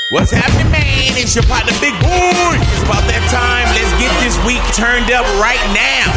What's happening, man? It's your partner, Big Boy. It's about that time. Let's get this week turned up right now.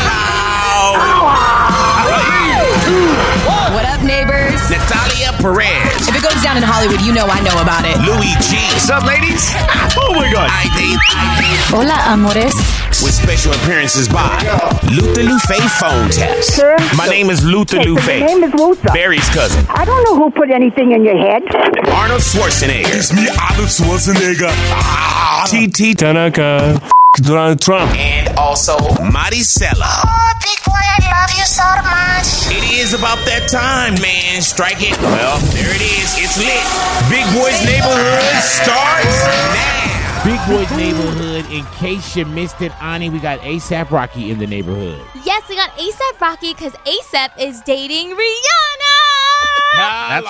What up, neighbors? Natalia Perez. If it goes down in Hollywood, you know I know about it. Louis G. What's up, ladies? Oh, my God. Hola, amores. With special appearances by Luther Lufe Phone Taps. Sir? My name is Luther Lufe. My name is Luther. Barry's cousin. I don't know who put anything in your head. Arnold Schwarzenegger. It's me, Arnold Schwarzenegger. T.T. Tanaka. Donald Trump. And also Maricela. Oh, big boy, I love you so much. It is about that time, man. Strike it. Well, there it is. It's lit. Big Boy's Neighborhood starts now. Big Boy's Neighborhood. In case you missed it, Ani, we got A$AP Rocky in the neighborhood. Yes, we got A$AP Rocky because A$AP is dating Rihanna. That's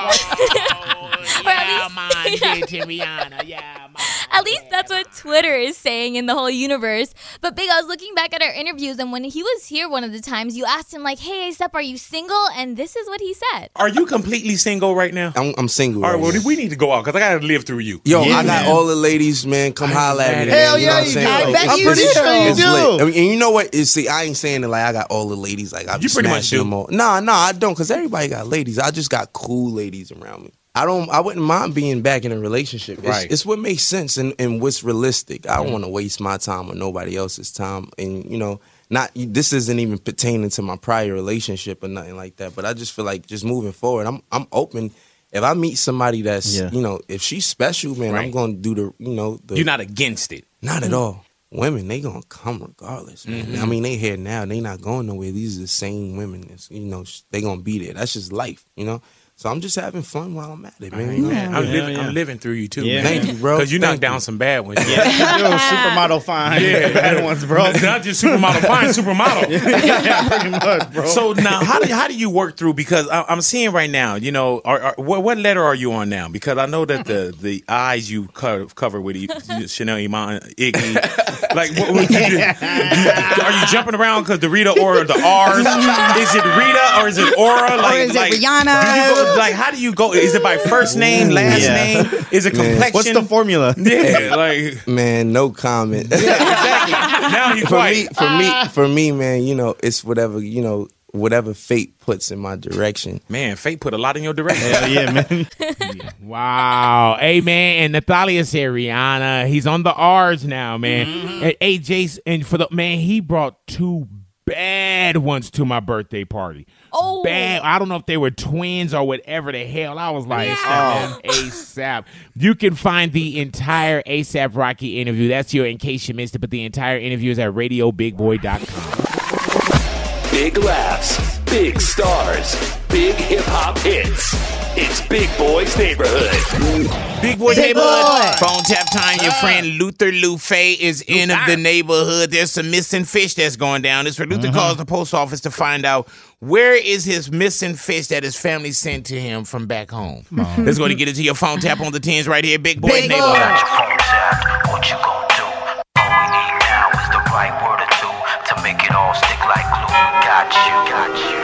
At least that's what Twitter is saying in the whole universe. But Big, I was looking back at our interviews, and when he was here one of the times, you asked him, like, hey, A$AP, are you single? And this is what he said. Are you completely single right now? I'm single. All right, well, we need to go out because I got to live through you. Yo, I got all the ladies, man. Come holla at me. Hell man. You know yeah, what I'm you saying? do. Like, I bet I'm you pretty do. sure You it's do. lit. I mean, and you know what? See, I ain't saying that like I got all the ladies. Like I You pretty much do. them all. Nah, I don't. Because everybody got ladies. I just got cool ladies around me. I wouldn't mind being back in a relationship. It's what makes sense and what's realistic. I don't want to waste my time or nobody else's time. And, you know, this isn't even pertaining to my prior relationship or nothing like that. But I just feel like just moving forward, I'm open. If I meet somebody that's, you know, if she's special, man, I'm going to do the, you know. You're not against it. Not at all. Women, they going to come regardless, man. I mean, they here now. They not going nowhere. These are the same women. That's, you know, they going to be there. That's just life, you know. So I'm just having fun while I'm at it, man. You know? I'm living through you too, man. Thank you, bro. Because you knocked down some bad ones. Supermodel fine. Yeah, bad ones, bro. Not just supermodel, fine supermodel. Yeah, pretty much, bro. So now, how do you work through? Because I'm seeing right now, you know, what letter are you on now? Because I know that the eyes you cover with Chanel Iman Iggy. Like, what you do? Are you jumping around because the Rita or the R's? Is it Rita or is it Aura? Like, Or is it like, Rihanna? Do you go, like, how do you go? Is it by first name, last name? Is it complexion? What's the formula? Yeah, like, Man, no comment. exactly. Now you quiet. For me, man, you know, it's whatever, you know, whatever fate puts in my direction. Man, fate put a lot in your direction. Hell yeah, man. Wow. Hey, man, and Natalia said Rihanna. He's on the R's now, man. And AJ, and he brought two bad ones to my birthday party. Oh. Bad. I don't know if they were twins or whatever the hell. I was like, A$AP. You can find the entire A$AP Rocky interview. That's in case you missed it, but the entire interview is at RadioBigBoy.com. Big laughs, big stars, big hip-hop hits. It's Big Boy's Neighborhood. Big Boy's Neighborhood. Phone tap time. Your friend Luther Lufe is in the neighborhood. There's some missing fish that's going down. This where Luther calls the post office to find out where is his missing fish that his family sent to him from back home. Let's go to get into your phone tap on the 10s right here. Big Boy's Neighborhood. Phone tap, what you gonna do? All we need now is the right word or two to make it all stick like glue. Got you.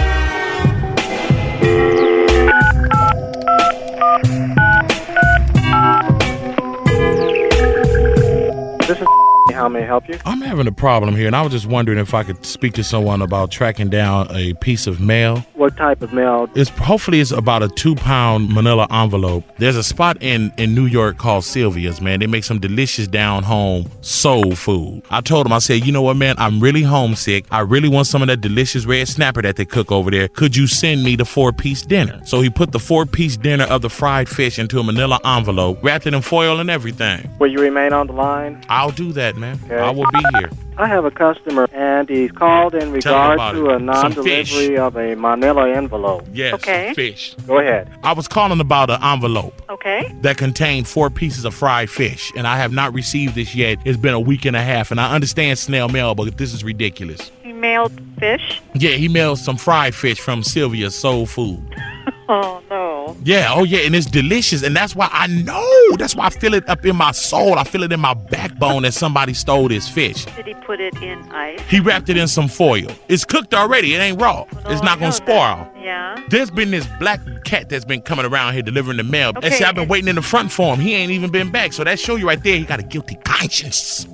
This is how may I help you? I'm having a problem here, and I was just wondering if I could speak to someone about tracking down a piece of mail. What type of mail? Hopefully it's about a 2-pound manila envelope. There's a spot in New York called Sylvia's, man. They make some delicious down-home soul food. I told him, I said, you know what, man? I'm really homesick. I really want some of that delicious red snapper that they cook over there. Could you send me the 4-piece dinner? So he put the 4-piece dinner of the fried fish into a manila envelope, wrapped it in foil and everything. Will you remain on the line? I'll do that, man. Okay. I will be here. I have a customer, and he's called in regard to a non-delivery of a manila envelope. Yes, Okay. fish. Go ahead. I was calling about an envelope Okay. that contained 4 pieces of fried fish, and I have not received this yet. It's been a week and a half, and I understand snail mail, but this is ridiculous. He mailed fish? Yeah, he mailed some fried fish from Sylvia's Soul Food. Oh, no. Yeah, oh yeah, and it's delicious, and that's why I know. That's why I feel it up in my soul. I feel it in my backbone that somebody stole this fish. Did he put it in ice? He wrapped it in some foil. It's cooked already. It ain't raw. It's not going to spoil. Yeah, Yeah. There's been this black cat that's been coming around here delivering the mail. Okay. And see, I've been waiting in the front for him. He ain't even been back. So that show you right there, he got a guilty conscience.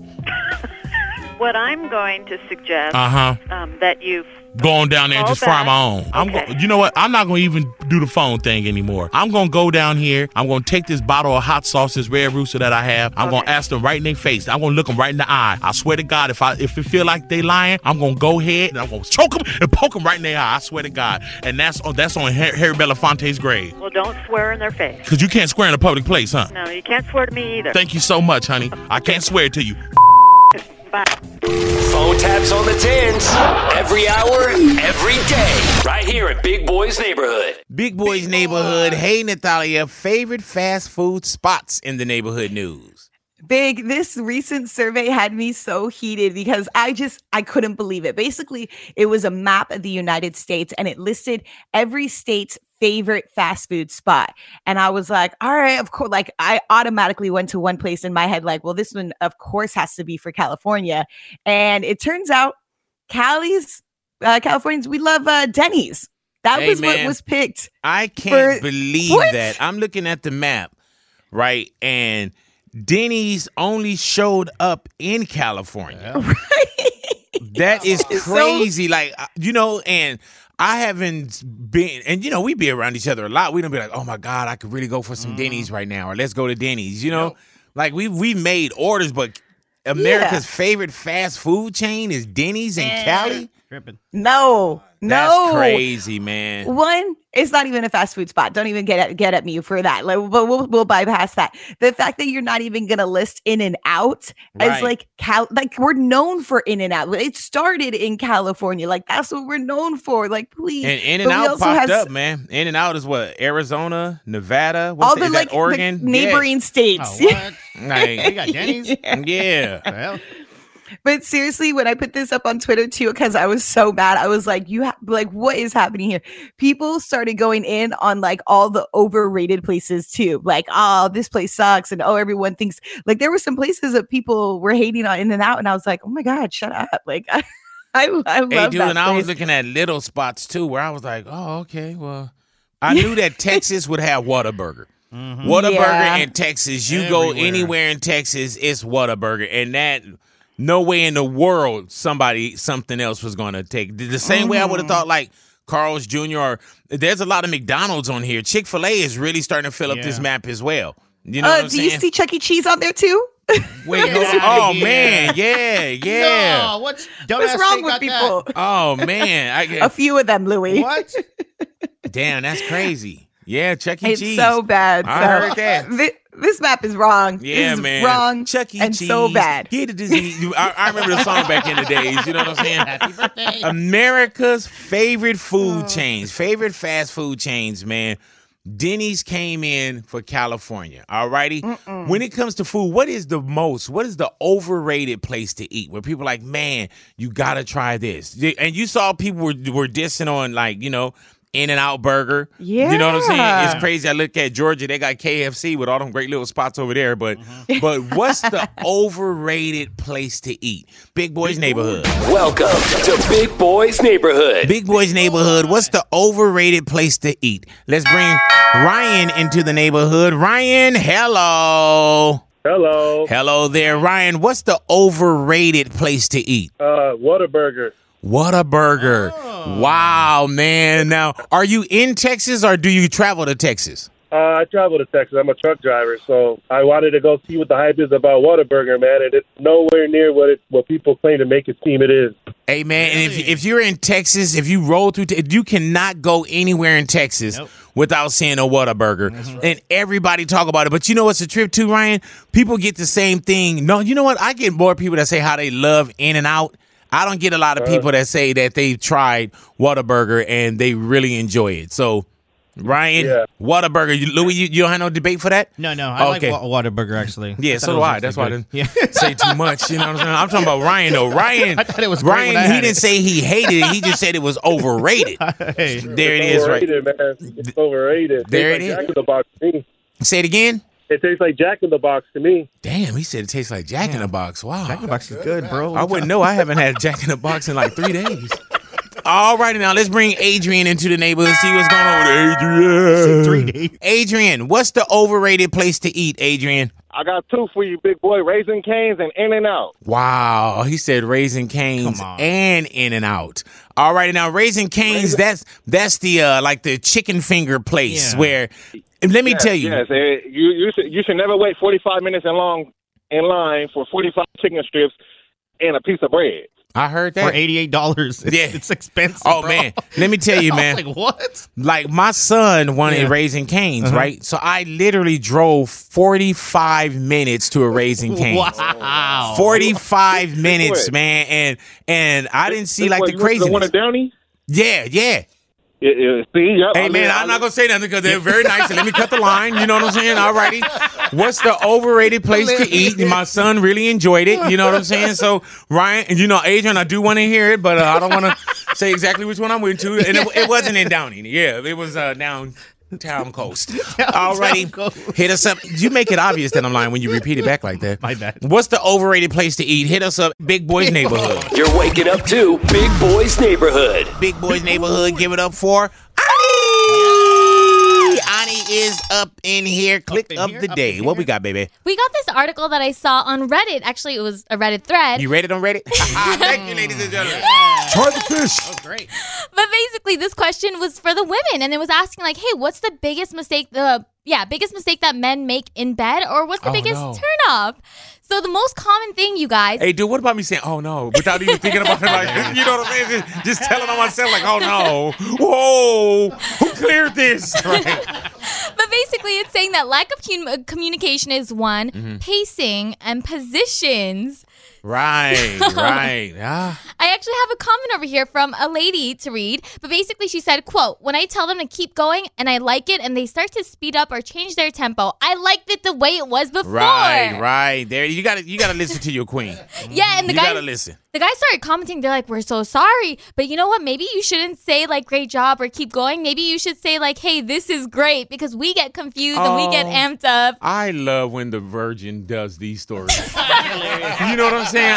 What I'm going to suggest that you Going down there and call just fry back. my own. Okay. You know what? I'm not going to even do the phone thing anymore. I'm going to go down here. I'm going to take this bottle of hot sauce, this Red Rooster that I have. I'm going to ask them right in their face. I'm going to look them right in the eye. I swear to God, if it feel like they lying, I'm going to go ahead and I'm going to choke them and poke them right in their eye. I swear to God. And that's on Harry Belafonte's grave. Well, don't swear in their face. Because you can't swear in a public place, huh? No, you can't swear to me either. Thank you so much, honey. I can't swear to you. Bye. Phone taps on the tens. Every hour, every day. Right here at Big Boy's Neighborhood. Big Boy's Neighborhood. Hey, Natalia, favorite fast food spots in the neighborhood news? Big, this recent survey had me so heated because I couldn't believe it. Basically, it was a map of the United States and it listed every state's favorite fast food spot. And I was like, all right, of course, like I automatically went to one place in my head, like, well, this one, of course, has to be for California. And it turns out Californians, we love Denny's. That was what was picked. I can't believe that. I'm looking at the map, right? And Denny's only showed up in California. Right. That is crazy. And I haven't been, and we be around each other a lot. We don't be like, oh my God, I could really go for some Denny's right now, or let's go to Denny's. Like we made orders, but America's favorite fast food chain is Denny's in Cali. No. That's crazy, man. One, it's not even a fast food spot. Don't even get at me for that. Like, we'll bypass that. The fact that you're not even gonna list In-N-Out as like we're known for In-N-Out. It started in California. Like that's what we're known for. Like please. And In-N-Out popped up, man. In-N-Out is what? Arizona, Nevada, is that Oregon? The neighboring states. Oh, what? Like, they got Denny's? Yeah. Well. But seriously, when I put this up on Twitter too, because I was so mad, I was like, what is happening here? People started going in on like all the overrated places too. Like, oh, this place sucks. And everyone thinks like there were some places that people were hating on In-N-Out. And I was like, oh my God, shut up. Like, I love that dude, and I was place. looking at little spots too where I was like, oh, okay, well, I knew that Texas would have Whataburger. Mm-hmm. Whataburger in Texas, you go anywhere in Texas, it's Whataburger. And that... no way in the world something else was going to take. The same way I would have thought like Carl's Jr. or there's a lot of McDonald's on here. Chick-fil-A is really starting to fill up this map as well. You know what I'm do saying? you see Chuck E. Cheese on there too? Wait, man, yeah. No, what's wrong with people? That? Oh, man. A few of them, Louis. What? Damn, that's crazy. Yeah, Chuck E. It's Cheese. so bad. I heard that. This map is wrong. Yeah, this is man. Wrong. Chuck E. and Cheese. so bad. Get a disease. I remember the song back in the days. You know what I'm saying? Happy birthday. America's favorite food chains, favorite fast food chains, man. Denny's came in for California. All righty. When it comes to food, what is the overrated place to eat where people are like, man, you got to try this? And you saw people were dissing on like, In-N-Out Burger. Yeah. You know what I'm saying? It's crazy. I look at Georgia, they got KFC with all them great little spots over there. But what's the overrated place to eat? Big Boy's Neighborhood. Welcome to Big Boy's Neighborhood. Big Boy's Neighborhood. What's the overrated place to eat? Let's bring Ryan into the neighborhood. Ryan, hello. Hello. Hello there, Ryan. What's the overrated place to eat? Whataburger. Whataburger. Wow, man. Now, are you in Texas or do you travel to Texas? I travel to Texas. I'm a truck driver, so I wanted to go see what the hype is about Whataburger, man, and it's nowhere near what people claim to make it seem it is. Hey, man, and if you're in Texas, if you roll through, you cannot go anywhere in Texas without seeing a Whataburger. And everybody talk about it. But you know what's a trip too, Ryan? People get the same thing. No, you know what? I get more people that say how they love In-N-Out. I don't get a lot of people that say that they've tried Whataburger and they really enjoy it. So, Ryan, Whataburger. Louis, you don't have no debate for that? No. I like Whataburger, actually. Yeah, so do I. That's why I didn't say too much. You know what I'm saying? I'm talking about Ryan, though. Ryan, I thought it was great when I Ryan, he had didn't it. say he hated it. He just said it was overrated. Hey. There it is, right? Overrated, man. It's overrated. There it it is. Jack in the Box to me. Say it again. It tastes like Jack in the Box to me. Damn, he said it tastes like Jack in the Box. Wow. Jack in the Box is good, bro. I wouldn't know. I haven't had Jack in the Box in like 3 days. All righty, now let's bring Adrian into the neighborhood. See what's going on with Adrian. 3 days. Adrian, what's the overrated place to eat, Adrian? I got 2 for you, big boy. Raising Cane's and In-N-Out. Wow, he said Raising Cane's and In-N-Out. All righty, now Raising Cane's, that's the like the chicken finger place where. Let me tell you. Yes, you should never wait 45 minutes in line for 45 chicken strips and a piece of bread. I heard that. For $88. It's expensive. Oh, bro. man. Let me tell you, man. I was like, what? Like, my son wanted Raising Cane's, right? So I literally drove 45 minutes to a Raising Cane's. Wow. 45 minutes, man. And I didn't see like the craziness. The one at Downey? Yeah. See, yep. Hey, man, I'm not going to say nothing because they're very nice. And let me cut the line. You know what I'm saying? All righty. What's the overrated place to eat? My son really enjoyed it. You know what I'm saying? So, Ryan, and Adrian, I do want to hear it, but I don't want to say exactly which one I went to. And it wasn't in Downey. Yeah, it was downtown coast. All righty. Hit us up. You make it obvious that I'm lying when you repeat it back like that. My bad. What's the overrated place to eat? Hit us up. Big Boys Neighborhood. You're waking up to Big Boys Neighborhood. Big Boys Neighborhood. Give it up for Ani. Ani is up in here. Click of the day. What we got, baby? We got this article that I saw on Reddit. Actually, it was a Reddit thread. You read it on Reddit? Thank you, ladies and gentlemen. Try the fish. Oh, great. But basically, this question was for the women, and it was asking like, "Hey, what's the biggest mistake biggest mistake that men make in bed, or what's the biggest turn off?" So the most common thing, you guys. Hey, dude, what about me saying, "Oh no," without even thinking about it? Like, you know what I'm saying? Just telling on myself, like, "Oh no, whoa, who cleared this?" Right. But basically, it's saying that lack of communication is one, pacing and positions. Right. I actually have a comment over here from a lady to read, but basically she said, quote, "When I tell them to keep going and I like it and they start to speed up or change their tempo, I liked it the way it was before." Right. There, you gotta listen to your queen. Yeah, and the guy gotta listen. The guys started commenting. They're like, "We're so sorry, but you know what? Maybe you shouldn't say like great job or keep going. Maybe you should say like, hey, this is great," because we get confused and we get amped up. I love when the Virgin does these stories. You know what I'm saying?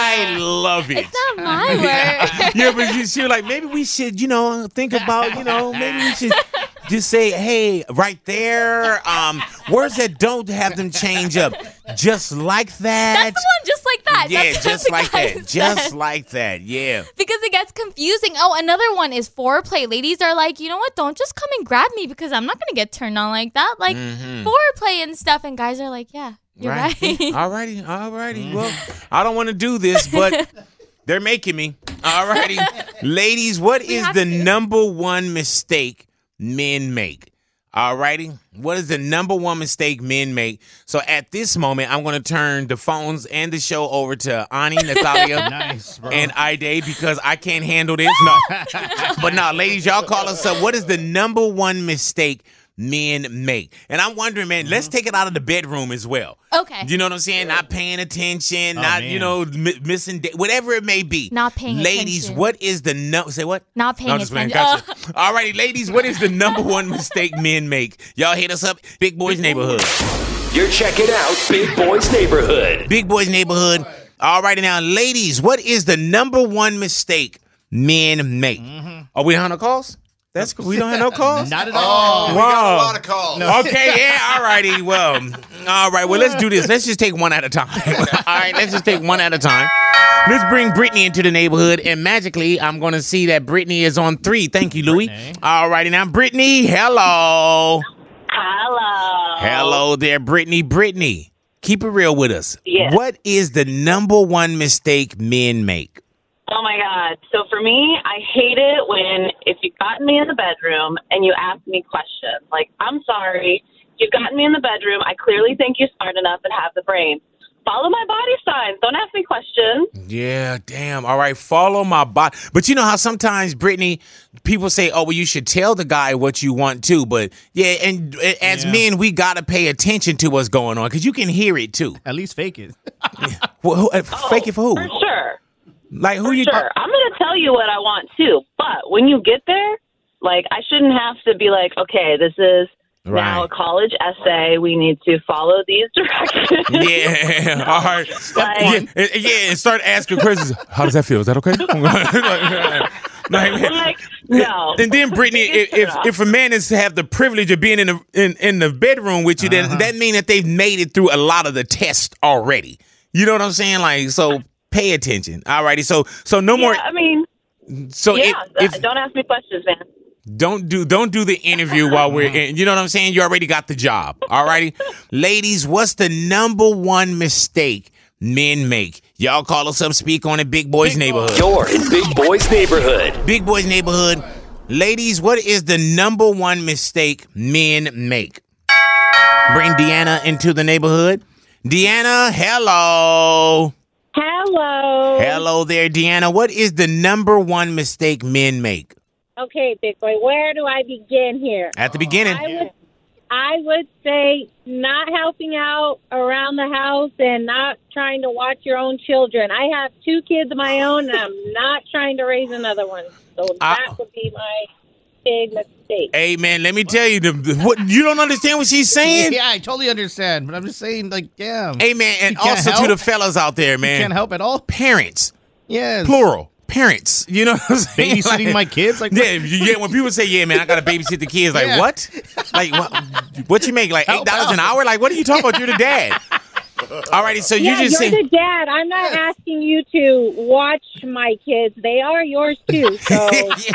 I love it. It's not my word. Yeah, but you're like, maybe we should, think about, maybe we should just say, hey, right there, words that don't have them change up. Just like that. That's the one, just like that. Yeah, That's just what like the guy that. Just like that, yeah. Because it gets confusing. Oh, another one is foreplay. Ladies are like, you know what? Don't just come and grab me because I'm not going to get turned on like that. Like foreplay and stuff. And guys are like, yeah, you're right. Alrighty. Well, I don't want to do this, but they're making me. Alrighty. Ladies, what is the number one mistake men make? Alrighty. What is the number one mistake men make? So at this moment, I'm going to turn the phones and the show over to Ani, Natalia, and Ide because I can't handle this. No. But no, ladies, y'all call us up. What is the number one mistake men make? And I'm wondering, man, let's take it out of the bedroom as well. Okay. You know what I'm saying? Not paying attention, missing, whatever it may be. Not paying ladies, attention. what is the say what? Not paying attention. Gotcha. All righty, ladies, what is the number one mistake men make? Y'all hit us up, Big Boys Neighborhood. You're checking out Big Boys Neighborhood. Big Boys Neighborhood. All righty, now, ladies, what is the number one mistake men make? Are we on the calls? That's cool. We don't have no calls? Not at all. Wow. We got a lot of calls. No. Okay, yeah, all righty. Well, let's do this. Let's just take one at a time. All right, let's just take one at a time. Let's bring Brittany into the neighborhood, and magically, I'm going to see that Brittany is on 3. Thank you, Louie. All righty, now, Brittany, hello. Hello there, Brittany. Brittany, keep it real with us. Yes. What is the number one mistake men make? Oh my God. So for me, I hate it when if you've gotten me in the bedroom and you ask me questions. Like, I'm sorry, you've gotten me in the bedroom. I clearly think you're smart enough and have the brain. Follow my body signs. Don't ask me questions. Yeah, damn. All right, follow my body. But you know how sometimes, Brittany, people say, oh, well, you should tell the guy what you want to. But yeah, and as men, we got to pay attention to what's going on because you can hear it too. At least fake it. Well, fake it for who? For sure. Like, who for you? Sure. I'm going to tell you what I want too. But when you get there, like, I shouldn't have to be like, okay, this is now a college essay. We need to follow these directions. Yeah. All right. And start asking questions. How does that feel? Is that okay? Like, no. And then, Brittany, if a man is to have the privilege of being in the bedroom with you, then that means that they've made it through a lot of the tests already. You know what I'm saying? Like, so pay attention. Alrighty. So no more. I mean, if don't ask me questions, man. Don't do the interview while we're in. You know what I'm saying? You already got the job. Alrighty. Ladies, what's the number one mistake men make? Y'all call us up, speak on it. Big Boys Neighborhood. You're in Big Boys Neighborhood. Big Boys Neighborhood. Ladies, what is the number one mistake men make? Bring Deanna into the neighborhood. Deanna, hello. Hello. Hello there, Deanna. What is the number one mistake men make? Okay, Big Boy, where do I begin here? At the beginning. I would say not helping out around the house and not trying to watch your own children. I have 2 kids of my own, and I'm not trying to raise another one. So that would be my big mistake. Hey, man, let me tell you, what you don't understand what she's saying? Yeah, I totally understand, but I'm just saying, like, damn. Hey, man, and also to the fellas out there, man. You can't help at all? Parents. Yes. Plural. Parents, you know what I'm saying? Babysitting my kids? Like, yeah, when people say, yeah, man, I got to babysit the kids, like, what? Like, what you make, like $8 an hour? Like, what are you talking about? You're the dad. Alrighty, so you're the dad. I'm not asking you to watch my kids. They are yours too. So,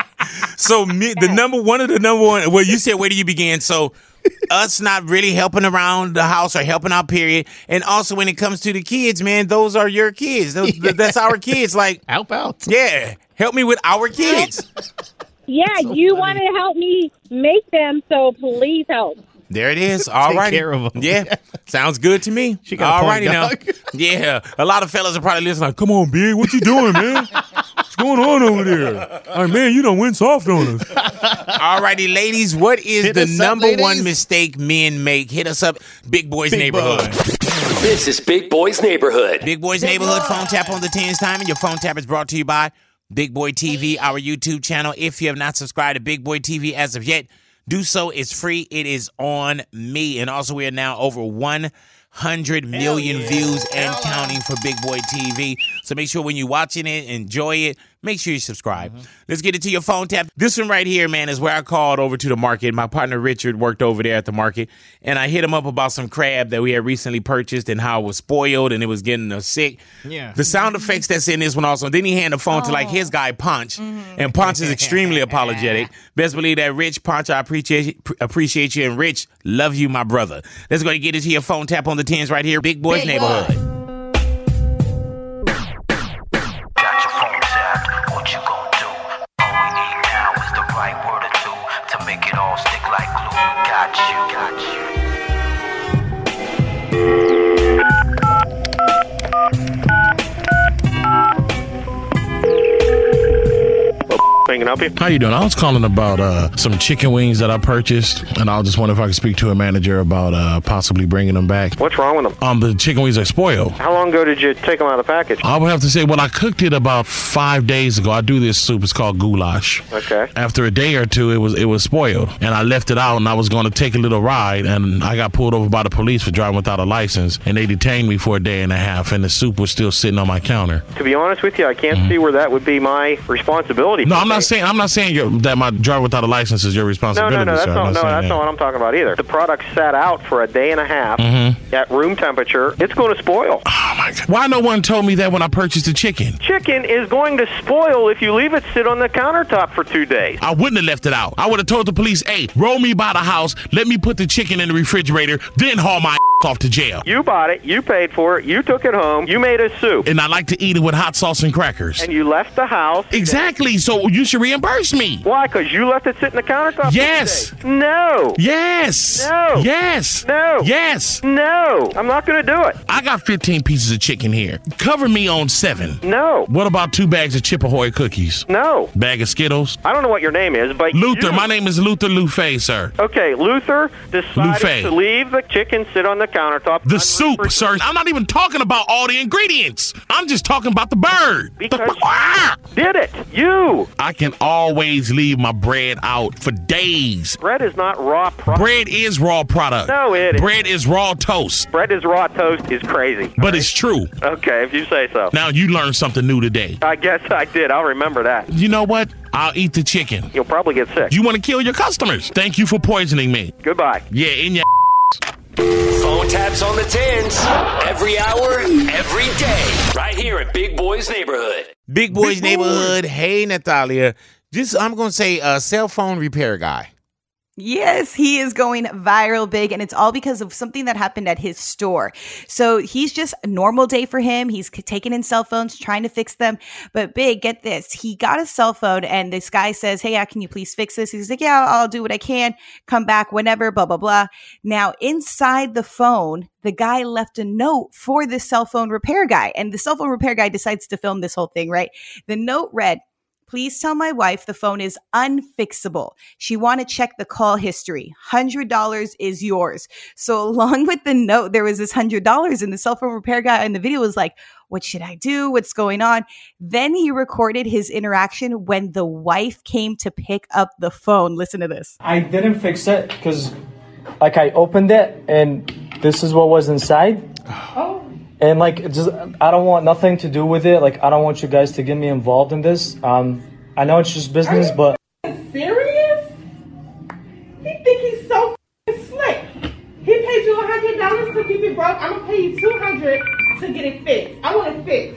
So the number one, well, you said, where do you begin? So us not really helping around the house or helping out, period. And also when it comes to the kids, man, those are your kids. That's our kids. Like, help out. Yeah, help me with our kids. Yeah, you want to help me make them, so please help. There it is. All right. Take care of them. Yeah. Sounds good to me. She got all a point, righty now. dog. Yeah. A lot of fellas are probably listening like, come on, Big. What you doing, man? What's going on over there? Like, man, you done went soft on us. All righty, ladies. What is Hit the us up, number ladies. one mistake men make? Hit us up. Big Boys Neighborhood. This is Big Boys Neighborhood. Big Boys Neighborhood. Phone tap on the 10s time. And your phone tap is brought to you by Big Boy TV, our YouTube channel. If you have not subscribed to Big Boy TV as of yet, do so. It's free. It is on me. And also, we are now over 100 million views and counting for Big Boy TV. So make sure when you're watching it, enjoy it. Make sure you subscribe. Let's get it to your phone tap. This one right here, man, is where I called over to the market. My partner Richard worked over there at the market, and I hit him up about some crab that we had recently purchased and how it was spoiled and it was getting us sick. Yeah. The sound effects that's in this one also. Then he handed the phone to like his guy Punch, and Punch is extremely apologetic. Best believe that, Rich. Punch, I appreciate you, and Rich, love you, my brother. Let's go and get it to your phone tap on the 10s right here. Big Boys Neighborhood. What you gonna do? All we need now is the right word or two to make it all stick like glue. Got you. Can help you? How you doing? I was calling about some chicken wings that I purchased, and I just wonder if I could speak to a manager about possibly bringing them back. What's wrong with them? The chicken wings are spoiled. How long ago did you take them out of the package? I would have to say, well, I cooked it about 5 days ago. I do this soup. It's called goulash. Okay. After a day or two, it was spoiled, and I left it out, and I was going to take a little ride, and I got pulled over by the police for driving without a license, and they detained me for a day and a half, and the soup was still sitting on my counter. To be honest with you, I can't see where that would be my responsibility. No, I'm not saying that my driver without a license is your responsibility. No, that's sir. not what I'm talking about either. The product sat out for a day and a half at room temperature. It's going to spoil. Oh my God! Why no one told me that when I purchased the chicken? Chicken is going to spoil if you leave it sit on the countertop for 2 days. I wouldn't have left it out. I would have told the police, "Hey, roll me by the house. Let me put the chicken in the refrigerator, then haul my off to jail." You bought it. You paid for it. You took it home. You made a soup. And I like to eat it with hot sauce and crackers. And you left the house. Exactly. So you should reimburse me. Why? Because you left it sitting on the countertop? Yes. For 2 days. No. Yes. No. Yes. No. Yes. No. I'm not going to do it. I got 15 pieces of chicken here. Cover me on 7. No. What about 2 bags of Chip Ahoy cookies? No. Bag of Skittles? I don't know what your name is, but Luther. My name is Luther Lufay, sir. Okay, Luther decided Lufay. to leave the chicken sit on the countertop. The soup, sir. I'm not even talking about all the ingredients. I'm just talking about the bird. Did it. You. I can always leave my bread out for days. Bread is not raw product. Bread is raw product. No, it is. Bread is raw toast. Bread is raw toast is crazy. But it's true. Okay, if you say so. Now you learned something new today. I guess I did. I'll remember that. You know what? I'll eat the chicken. You'll probably get sick. You want to kill your customers. Thank you for poisoning me. Goodbye. Yeah, in your Phone taps on the 10s. Every hour, every day. Right here at Big Boy's Neighborhood. Big Boy's Neighborhood. Hey, Natalia. I'm going to say a cell phone repair guy. Yes, he is going viral big, and it's all because of something that happened at his store. So he's just a normal day for him. He's taking in cell phones, trying to fix them. But Big, get this. He got a cell phone, and this guy says, hey, can you please fix this? He's like, yeah, I'll do what I can. Come back whenever, blah, blah, blah. Now, inside the phone, the guy left a note for the cell phone repair guy. And the cell phone repair guy decides to film this whole thing, right? The note read, please tell my wife the phone is unfixable. She want to check the call history. $100 is yours. So along with the note, there was this $100, and the cell phone repair guy in the video was like, what should I do? What's going on? Then he recorded his interaction when the wife came to pick up the phone. Listen to this. I didn't fix it because I opened it and this is what was inside. Oh. And I don't want nothing to do with it. I don't want you guys to get me involved in this. I know it's just business, but. Serious? He think he's so slick. He paid you $100 to keep it broke. I'm gonna pay you $200 to get it fixed. I want it fixed.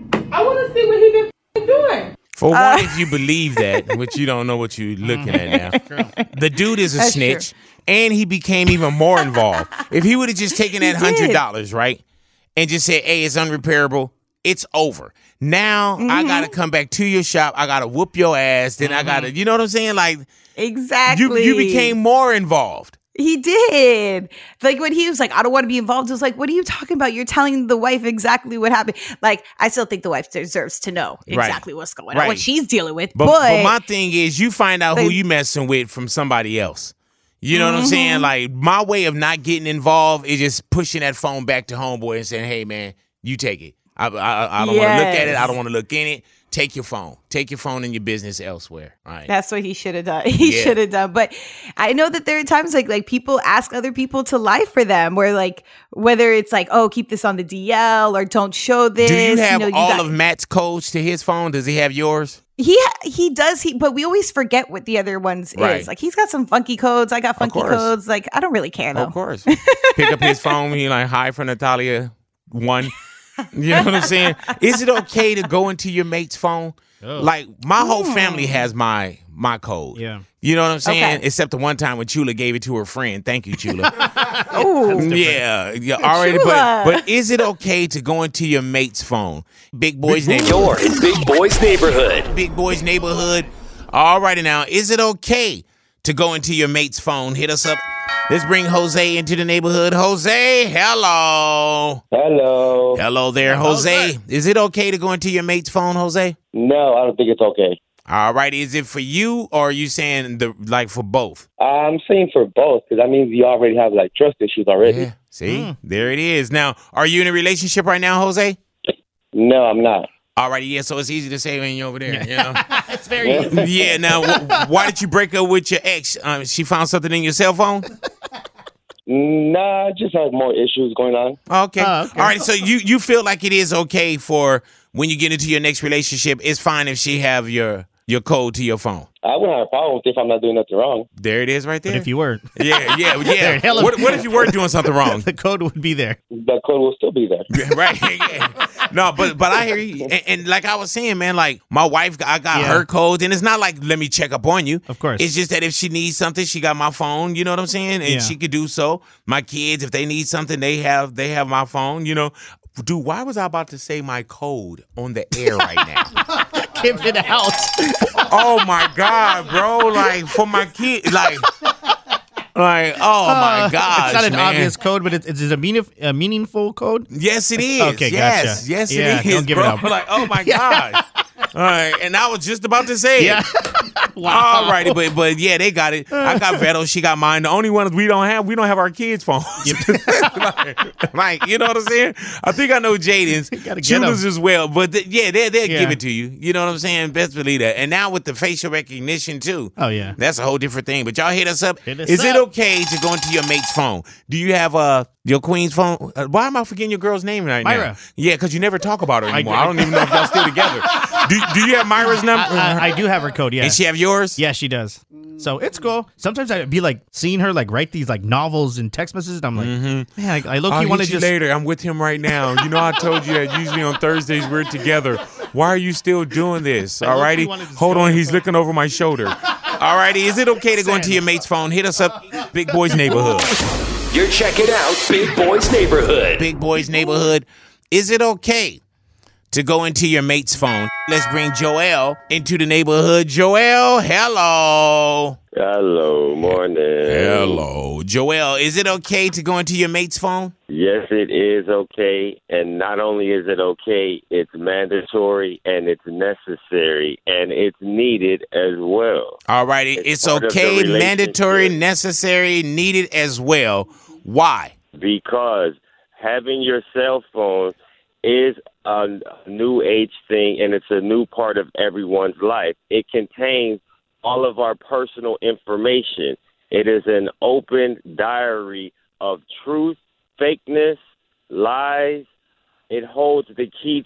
I want to see what he been doing. For one, if you believe that, which you don't know what you're looking at now, the dude is a snitch, and he became even more involved. If he would have just taken that $100, right? And just say, hey, it's unrepairable. It's over. Now I got to come back to your shop. I got to whoop your ass. Then I got to, you know what I'm saying? Exactly. You became more involved. He did. When he was like, I don't want to be involved. I was like, what are you talking about? You're telling the wife exactly what happened. I still think the wife deserves to know exactly what's going on, what she's dealing with. But my thing is, you find out who you messing with from somebody else. You know what I'm saying? My way of not getting involved is just pushing that phone back to homeboy and saying, hey, man, you take it. I don't want to look at it. I don't want to look in it. Take your phone. Take your phone and your business elsewhere. All right. That's what he should have done. He should have done. But I know that there are times like people ask other people to lie for them, where whether it's oh, keep this on the DL or don't show this. Do you have all of Matt's codes to his phone? Does he have yours? He does. But we always forget what the other ones is. He's got some funky codes. I got funky codes. I don't really care though. Of course. Pick up his phone. He hi for Natalia 1. You know what I'm saying? Is it okay to go into your mate's phone? Oh. My whole family has my code. Yeah. You know what I'm saying? Okay. Except the one time when Chula gave it to her friend. Thank you, Chula. Oh, yeah. All right, but is it okay to go into your mate's phone? Big Boy's Neighborhood. You're in Big Boy's Neighborhood. Big Boy's Neighborhood. All righty now. Is it okay to go into your mate's phone? Hit us up. Let's bring Jose into the neighborhood. Jose, hello. Hello. Hello there, Jose. Is it okay to go into your mate's phone, Jose? No, I don't think it's okay. All right. Is it for you, or are you saying for both? I'm saying for both, because that means you already have trust issues already. Yeah. See, there it is. Now, are you in a relationship right now, Jose? No, I'm not. All righty, yeah, so it's easy to say when you're over there, you know? It's very easy. Yeah, now, why did you break up with your ex? She found something in your cell phone? Nah, just had more issues going on. Okay. All right, so you feel like it is okay for when you get into your next relationship, it's fine if she have your code to your phone? I wouldn't have a problem with it if I'm not doing nothing wrong. There it is right there. But if you were. Yeah. What if you were doing something wrong? The code would be there. The code will still be there. Right. Yeah. No, but I hear you. And like I was saying, man, my wife, I got her codes, and it's not let me check up on you. Of course. It's just that if she needs something, she got my phone, you know what I'm saying? And she could do so. My kids, if they need something, they have my phone, you know. Dude, why was I about to say my code on the air right now? Give it out. Oh my God, bro! For my kid, oh my gosh, it's not an man. obvious code, but it's a meaningful code. Yes, it is. Okay, yes, gotcha. Yes, it is. Don't give bro. it up. Oh my God. All right, and I was just about to say it. Wow. All righty, but yeah, they got it. I got Veto, she got mine. The only ones we don't have our kids' phones. You know what I'm saying? I think I know Jaden's. Jula's as well. But they'll give it to you. You know what I'm saying? Best believe that. And now with the facial recognition too. Oh yeah. That's a whole different thing. But y'all hit us up. Is it okay to go into your mate's phone? Do you have Your queen's phone. Why am I forgetting your girl's name right now? Myra. Yeah, because you never talk about her anymore. I don't even know if y'all still together. Do you have Myra's number? I do have her code, yeah. And she have yours? Yeah, she does. So it's cool. Sometimes I'd be like seeing her like write these like novels and text messages. And I'm like, man, I look. You want to just later? I'm with him right now. You know, I told you that usually on Thursdays we're together. Why are you still doing this? All righty, hold on. He's looking over my shoulder. All righty, is it okay to go into your mate's phone? Hit us up, Big Boy's Neighborhood. You're checking out Big Boy's Neighborhood. Big Boy's Neighborhood. Is it okay to go into your mate's phone? Let's bring Joel into the neighborhood. Joel, hello. Hello, morning. Hello. Joel, is it okay to go into your mate's phone? Yes, it is okay. And not only is it okay, it's mandatory and it's necessary and it's needed as well. All righty. It's okay, mandatory, necessary, needed as well. Why? Because having your cell phone is a new age thing and it's a new part of everyone's life. It contains all of our personal information. It is an open diary of truth, fakeness, lies. It holds the key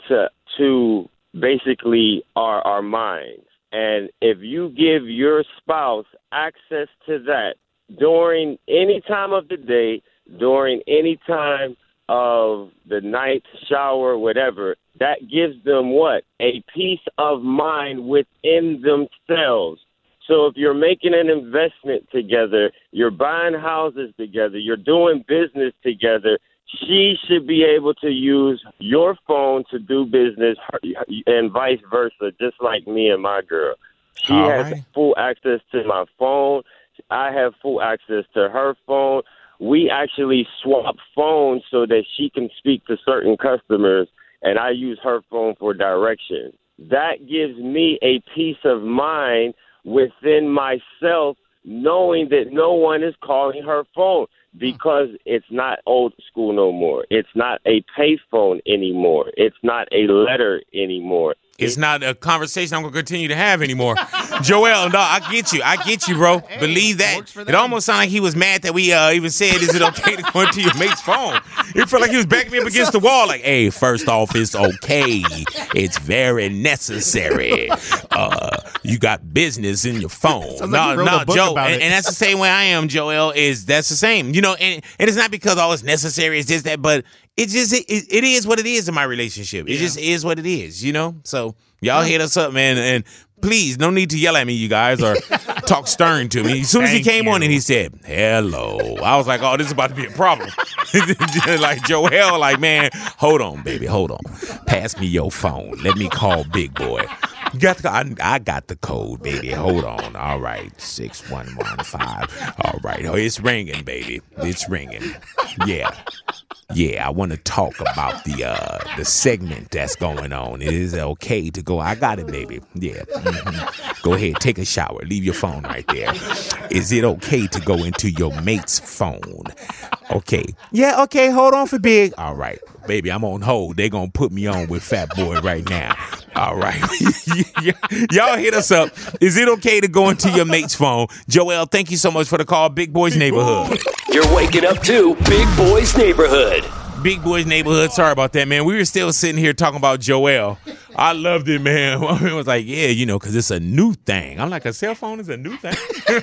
to basically our minds. And if you give your spouse access to that during any time of the day, during any time of the night, shower, whatever, that gives them what? A peace of mind within themselves. So if you're making an investment together, you're buying houses together, you're doing business together, she should be able to use your phone to do business and vice versa, just like me and my girl. She has full access to my phone. I have full access to her phone. We actually swap phones so that she can speak to certain customers, and I use her phone for direction. That gives me a peace of mind within myself, knowing that no one is calling her phone because it's not old school no more. It's not a pay phone anymore. It's not a letter anymore. It's not a conversation I'm going to continue to have anymore. Joel, no, I get you, bro. Hey, believe that. It almost sounded like he was mad that we even said, is it okay to go into your mate's phone? It felt like he was backing me up against the wall. Like, hey, first off, it's okay. It's very necessary. You got business in your phone. No, Joe. And that's the same way I am, Joel, that's the same. You know, and it's not because all it's necessary, it's just that, but it is what it is in my relationship. It just is what it is, you know? So y'all hit us up, man. And please, no need to yell at me, you guys, or talk stern to me. As soon as he came on and he said, hello, I was like, oh, this is about to be a problem. Like Joel, like, man, hold on, baby, hold on. Pass me your phone. Let me call Big Boy. I got the code, baby. Hold on. All right. 6115. All right. Oh, it's ringing, baby. It's ringing. Yeah. Yeah, I want to talk about the segment that's going on. It is okay to go. I got it, baby. Yeah. Mm-hmm. Go ahead. Take a shower. Leave your phone right there. Is it okay to go into your mate's phone? Okay. Yeah, okay. Hold on for Big. All right. Baby, I'm on hold. They're going to put me on with Fat Boy right now. All right. Y'all hit us up. Is it okay to go into your mate's phone? Joel, thank you so much for the call. Big Boy's Neighborhood. You're waking up to Big Boy's Neighborhood. Big Boy's Neighborhood. Sorry about that, man. We were still sitting here talking about Joel. I loved it, man. It was like, yeah, you know, because it's a new thing. I'm like, a cell phone is a new thing?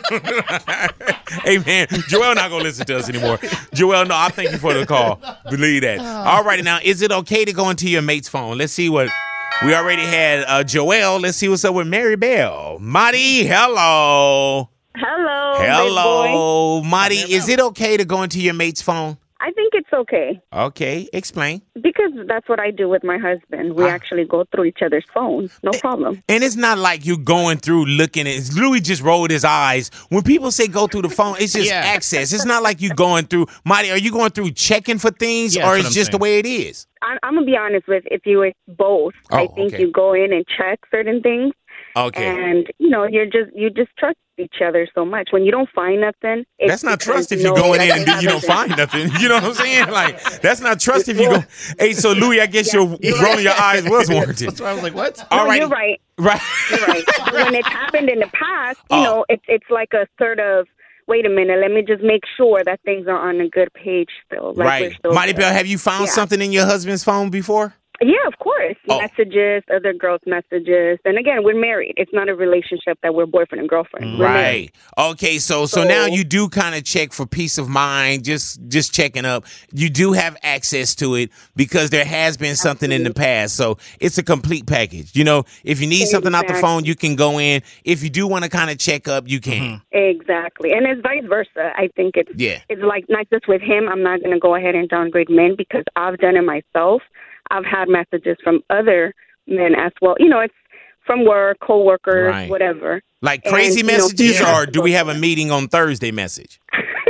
Hey, man, Joel not going to listen to us anymore. Joel, no, I thank you for the call. Believe that. All right, now, is it okay to go into your mate's phone? Let's see what... We already had Joel. Let's see what's up with Mary Bell. Marty, hello. Hello. Marty, is it okay to go into your mate's phone? I think it's okay. Okay, explain. Because that's what I do with my husband. We actually go through each other's phones. No problem. And it's not like you going through looking at... Louis just rolled his eyes. When people say go through the phone, it's just access. It's not like you going through... Marty, are you going through checking for things or it's just the way it is? I'm going to be honest with if you were both. I think you go in and check certain things. Okay. And, you know, you just trust each other so much. When you don't find nothing... That's not trust if you go in and you don't find nothing. You know what I'm saying? Like, that's not trust if you go... Hey, so Louis, I guess your rolling your eyes was warranted. That's why I was like, what? All right. You're right. Right. You're right. When it's happened in the past, you know, it's like a sort of... wait a minute, let me just make sure that things are on a good page still. Like right. Maribel, have you found something in your husband's phone before? Yeah, of course. Messages, other girls' messages. And again, we're married. It's not a relationship that we're boyfriend and girlfriend. We're married. Okay, so now you do kind of check for peace of mind, just checking up. You do have access to it because there has been something in the past. So it's a complete package. You know, if you need something out the phone, you can go in. If you do want to kind of check up, you can. Exactly. And it's vice versa. I think it's like not just with him. I'm not going to go ahead and downgrade men because I've done it myself. I've had messages from other men as well. You know, it's from work, co-workers, whatever. Like crazy messages, or do we have a meeting on Thursday message?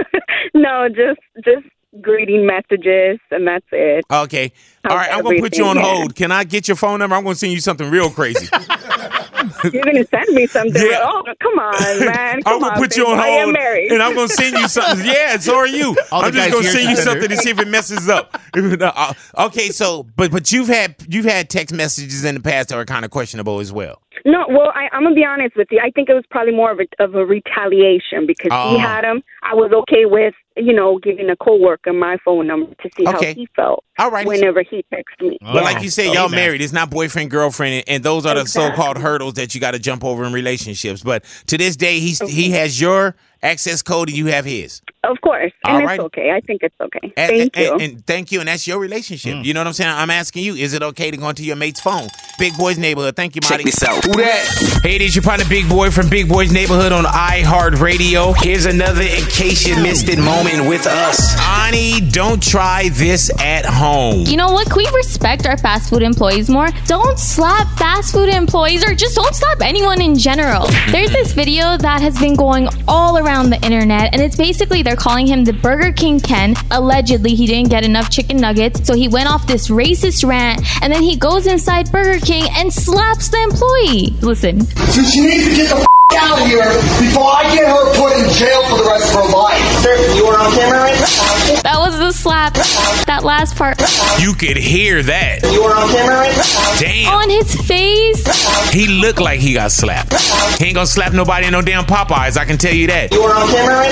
No, just greeting messages, and that's it. Okay. All right, I'm going to put you on hold. Can I get your phone number? I'm going to send you something real crazy. You're going to send me something? Yeah. Oh, come on, man. I'm going to put you on hold, and I'm going to send you something. Yeah, so are you. I'm just going to send you something to see if it messes up. Okay, so, but you've had text messages in the past that were kind of questionable as well. No, well, I'm going to be honest with you. I think it was probably more of a retaliation because he had them. I was okay with, giving a coworker my phone number to see how he felt whenever he texted me. But like you said, y'all married. It's not boyfriend, girlfriend, and those are the so-called hurdles that you got to jump over in relationships. But to this day, he has your access code and you have his. Of course. And it's okay. I think it's okay. Thank you. And thank you. And that's your relationship. You know what I'm saying? I'm asking you, is it okay to go into your mate's phone? Big Boy's Neighborhood. Thank you, Marty. Check this out. Who that? Hey, this is your partner, Big Boy from Big Boy's Neighborhood on iHeartRadio. Here's another in case you missed it moment with us. Ani, don't try this at home. You know what? Can we respect our fast food employees more? Don't slap fast food employees or just don't slap anyone in general. There's this video that has been going all around the internet, and it's basically they're calling him the Burger King Ken. Allegedly, he didn't get enough chicken nuggets, so he went off this racist rant, and then he goes inside Burger King and slaps the employee. Listen. So she needs to get the out of here before I get her put in jail for the rest of her life. Sir, you are on camera right now? That was the slap. That last part. You could hear that. You are on camera right now? Damn. On his face. He looked like he got slapped. He ain't gonna slap nobody in no damn Popeyes, I can tell you that. You are on camera right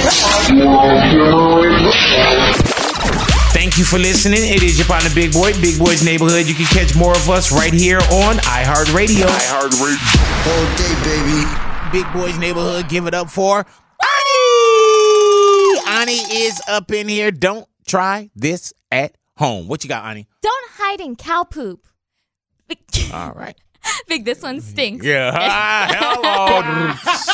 now? Thank you for listening. It is your partner, Big Boy, Big Boy's Neighborhood. You can catch more of us right here on iHeartRadio. All day, baby. Big Boy's Neighborhood. Give it up for Ani. Ani is up in here. Don't try this at home. What you got, Ani? Don't hide in cow poop. All right. Big, this one stinks. Yeah. Hello.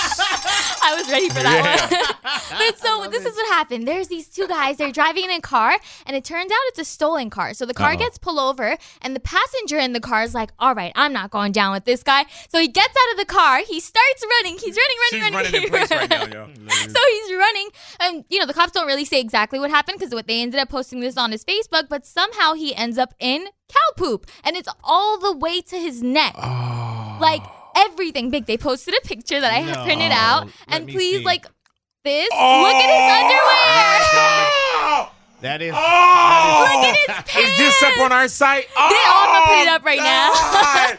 I was ready for that one. But so this is what happened. There's these two guys. They're driving in a car, and it turns out it's a stolen car. So the car gets pulled over, and the passenger in the car is like, all right, I'm not going down with this guy. So he gets out of the car. He starts running. He's running. She's running in place right now, yo. So he's running. And, the cops don't really say exactly what happened because they ended up posting this on his Facebook, but somehow he ends up in cow poop, and it's all the way to his neck. Like, everything. Big, they posted a picture that I have printed out, and please, see. Like this. Look at his underwear. That is. Look at his pants. Is this up on our site? I'm gonna put it up right now.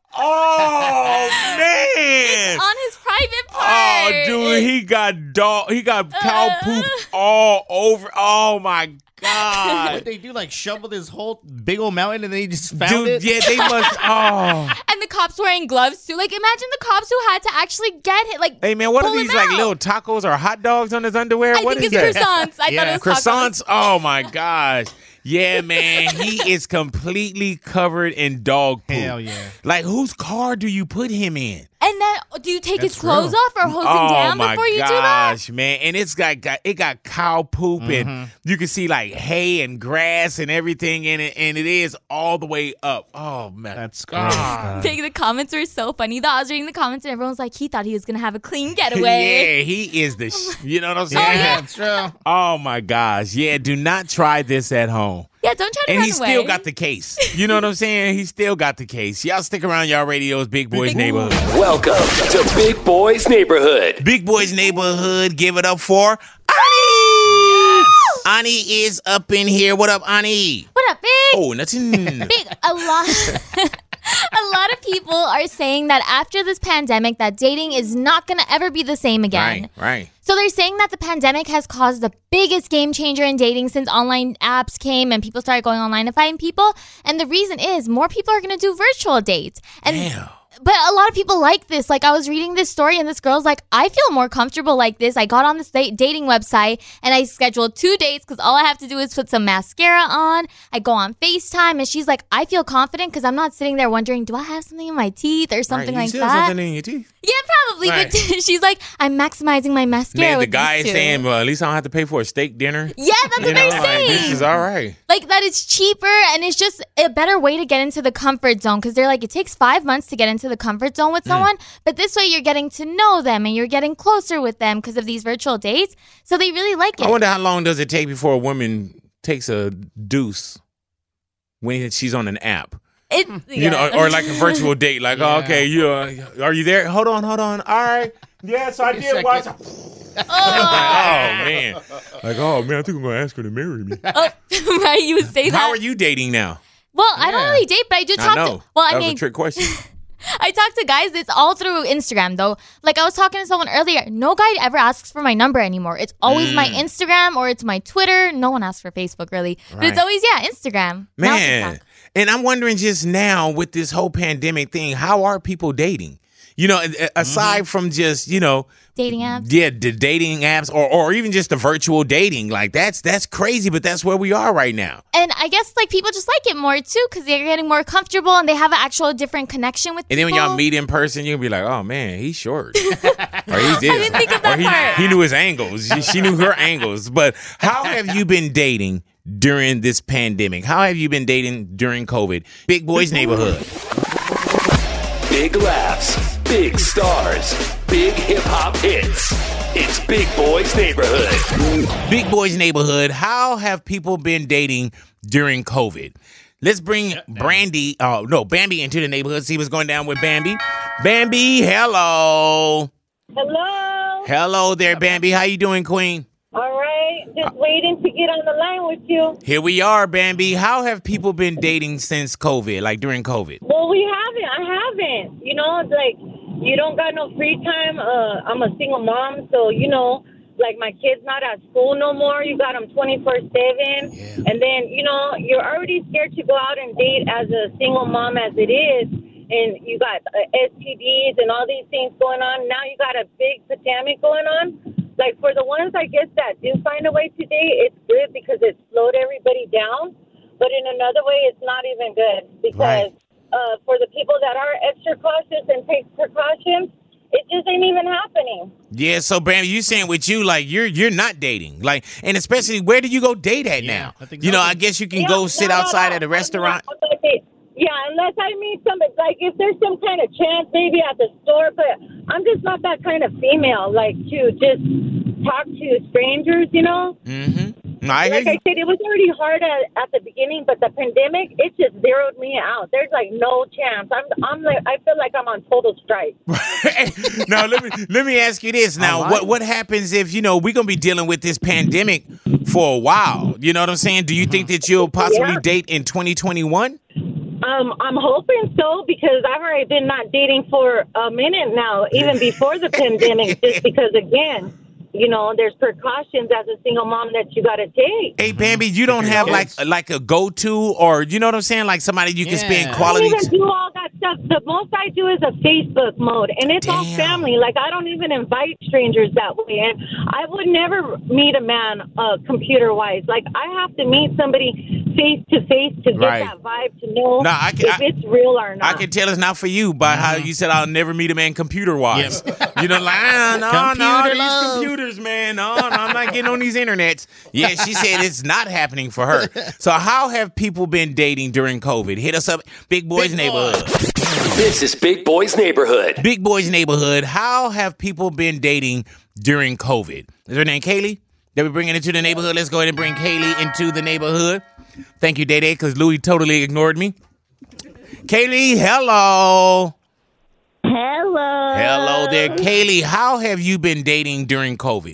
Oh man! It's on his private part. Oh, dude, he got cow poop all over. Oh my God! What they do? Like shovel this whole big old mountain, and then he just found it. Yeah, they must. Oh. And the cops wearing gloves too. Like, imagine the cops who had to actually get it. Like, hey man, what are these like little tacos or hot dogs on his underwear? I think it's croissants. I thought it was croissants. Oh my gosh. Yeah, man, he is completely covered in dog poop. Hell yeah! Like, whose car do you put him in? And then, do you take his clothes off or hose him down before you do that? Oh my gosh, man! And it's got cow poop, and you can see like hay and grass and everything in it, and it is all the way up. Oh man, that's God. The comments were so funny. I was reading the comments, and everyone was like, he thought he was gonna have a clean getaway. Yeah, he is you know what I'm saying? Oh, yeah. That's true. Oh my gosh, yeah. Do not try this at home. Yeah, don't try to And run he away. still got the case. You know what I'm saying? He still got the case. Y'all stick around, y'all radios, Big Boy's Neighborhood. Welcome to Big Boy's Neighborhood. Big Boy's Neighborhood. Give it up for Ani. Yes. Ani is up in here. What up, Ani? What up, Big? Oh, nothing. Big, a lot of people are saying that after this pandemic, that dating is not going to ever be the same again. Right. So they're saying that the pandemic has caused the biggest game changer in dating since online apps came and people started going online to find people. And the reason is more people are going to do virtual dates. And Damn. But a lot of people like this. Like, I was reading this story, and this girl's like, I feel more comfortable like this. I got on this dating website, and I scheduled 2 dates because all I have to do is put some mascara on. I go on FaceTime, and she's like, I feel confident because I'm not sitting there wondering, do I have something in my teeth or something like still that? Something in your teeth. Yeah, probably. Right. But she's like, I'm maximizing my mascara. Man, the with guy these is two. saying, well, at least I don't have to pay for a steak dinner. Yeah, that's what they're saying. This is all right. Like, that it's cheaper and it's just a better way to get into the comfort zone because they're like, it takes 5 months to get into the comfort zone with someone, but this way you're getting to know them and you're getting closer with them because of these virtual dates. So they really like it. I wonder how long does it take before a woman takes a deuce when she's on an app? You know, or like a virtual date. Like, oh, okay, are you there? Hold on. All right. Yes, I did watch. Man. Like, oh, man, I think I'm going to ask her to marry me. Right, you would say that. How are you dating now? Well, I don't really date, but I do talk to... Well, that was a trick question. I talk to guys. It's all through Instagram, though. Like, I was talking to someone earlier. No guy ever asks for my number anymore. It's always my Instagram or it's my Twitter. No one asks for Facebook, really. But it's always, Instagram. Now Man. TikTok. And I'm wondering just now with this whole pandemic thing, how are people dating? You know, aside from just, dating apps. Yeah, the dating apps or even just the virtual dating. Like, that's crazy, but that's where we are right now. And I guess, like, people just like it more, too, because they're getting more comfortable and they have an actual different connection with And people. then when y'all meet in person, you'll be like, oh, man, he's short. Or he's this. I didn't think of that part. He knew his angles. She knew her angles. But how have you been dating during this pandemic? How have you been dating during COVID? Big Boys Neighborhood. Big laughs, big stars, big hip-hop hits. It's Big Boys Neighborhood. Big Boys Neighborhood. How have people been dating during COVID? Let's bring Bambi into the neighborhood. See what's going down with Bambi. Bambi, hello. Hello. Hello there, Bambi. How you doing, Queen? All right. Just waiting to get on the line with you. Here we are, Bambi. How have people been dating since COVID, like during COVID? Well, we haven't. I haven't. Like, you don't got no free time. I'm a single mom, so, like, my kid's not at school no more. You got them 24/7. Yeah. And then, you're already scared to go out and date as a single mom as it is. And you got STDs and all these things going on. Now you got a big pandemic going on. Like, for the ones, I guess, that do find a way to date, it's good because it slowed everybody down. But in another way, it's not even good because for the people that are extra cautious and take precautions, it just ain't even happening. Yeah, so Bambi, you saying with you, like, you're not dating. Like, and especially, where do you go date at now? I guess you can go sit outside at a restaurant. Yeah, unless I meet somebody, like, if there's some kind of chance, maybe at the store, but I'm just not that kind of female, like, to just talk to strangers, Mm-hmm. Like I said, it was already hard at the beginning, but the pandemic, it just zeroed me out. There's, like, no chance. I'm like, I feel like I'm on total strike. Now, let me ask you this. Now, what happens if, we're going to be dealing with this pandemic for a while? You know what I'm saying? Do you think that you'll possibly date in 2021? I'm hoping so because I've already been not dating for a minute now, even before the pandemic, just because, again, there's precautions as a single mom that you got to take. Hey, Bambi, you don't have like a go-to or, you know what I'm saying? Like somebody you can spend quality. I don't even do all that stuff. The most I do is a Facebook mode, and it's all family. Like, I don't even invite strangers that way. And I would never meet a man computer-wise. Like, I have to meet somebody face-to-face to get that vibe to know if it's real or not. I can tell it's not for you by how you said I'll never meet a man computer-wise. No, these computers, man. No, I'm not getting on these internets. Yeah, she said it's not happening for her. So how have people been dating during COVID? Hit us up, Big Boys Neighborhood. This is Big Boys Neighborhood. Big Boys Neighborhood. How have people been dating during COVID? Is her name Kaylee? That we bringing into the neighborhood. Let's go ahead and bring Kaylee into the neighborhood. Thank you, Day Day, because Louie totally ignored me. Kaylee, hello. Hello. Hello there, Kaylee. How have you been dating during COVID?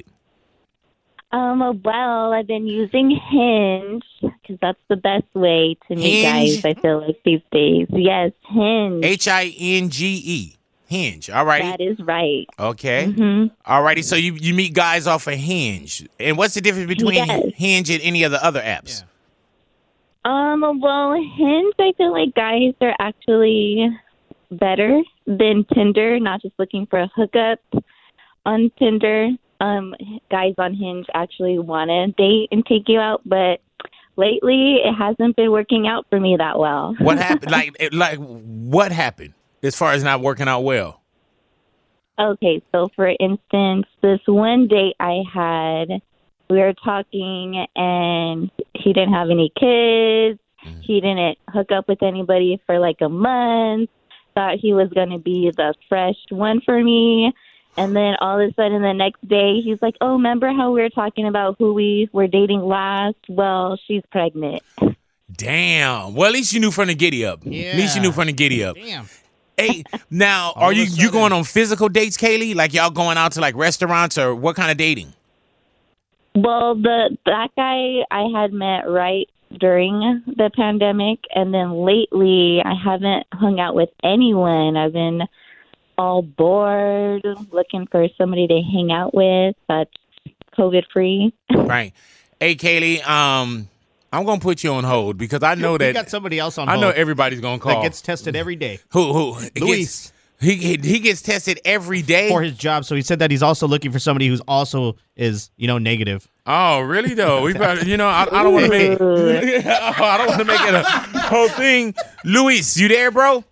Well, I've been using Hinge because that's the best way to meet guys, I feel like, these days. Yes, Hinge. Hinge. Hinge. All righty. That is right. Okay. Mhm. All righty. So you meet guys off of Hinge. And what's the difference between Yes. Hinge and any of the other apps? Well, Hinge, I feel like guys are actually better than Tinder, not just looking for a hookup on Tinder. Guys on Hinge actually want to date and take you out, but lately it hasn't been working out for me that well. What happened? like what happened as far as not working out well? Okay, so for instance, this one date I had, we were talking and he didn't have any kids. He didn't hook up with anybody for like a month. Thought he was going to be the fresh one for me. And then all of a sudden the next day, he's like, oh, remember how we were talking about who we were dating last? Well, she's pregnant. Damn. Well, at least you knew from the giddy up. Yeah. At least you knew from the giddy up. Damn. Hey, now, are you going on physical dates, Kaylee? Like y'all going out to like restaurants or what kind of dating? Well, that guy I had met right during the pandemic, and then lately I haven't hung out with anyone. I've been all bored, looking for somebody to hang out with that's COVID free. Right. Hey, Kaylee, I'm gonna put you on hold because I know We that got somebody else on I hold know everybody's gonna call. that gets tested every day. Who? Luis. He gets tested every day for his job. So he said that he's also looking for somebody who's also is negative. Oh, really though? We better, I don't want to make I don't want to make it a whole thing. Luis, you there, bro?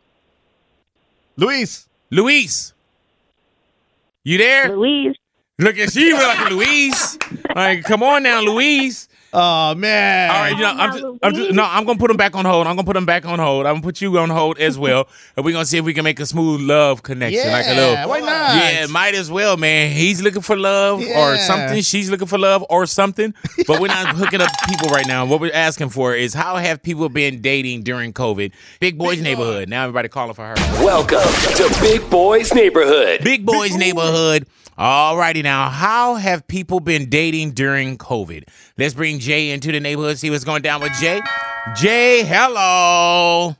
Luis, you there? Luis. Look at she like Luis. Like, come on now, Luis. Oh man! All right, I'm gonna put him back on hold. I'm gonna put you on hold as well, and we're gonna see if we can make a smooth love connection. Like a little, why not? Yeah, might as well, man. He's looking for love or something. She's looking for love or something. But we're not hooking up people right now. What we're asking for is how have people been dating during COVID? Big Boy's Neighborhood. Now everybody calling for her. Welcome to Big Boy's Neighborhood. Big Boy's Neighborhood. All righty now. How have people been dating during COVID? Let's bring Jay into the neighborhood, see what's going down with Jay. Jay, hello.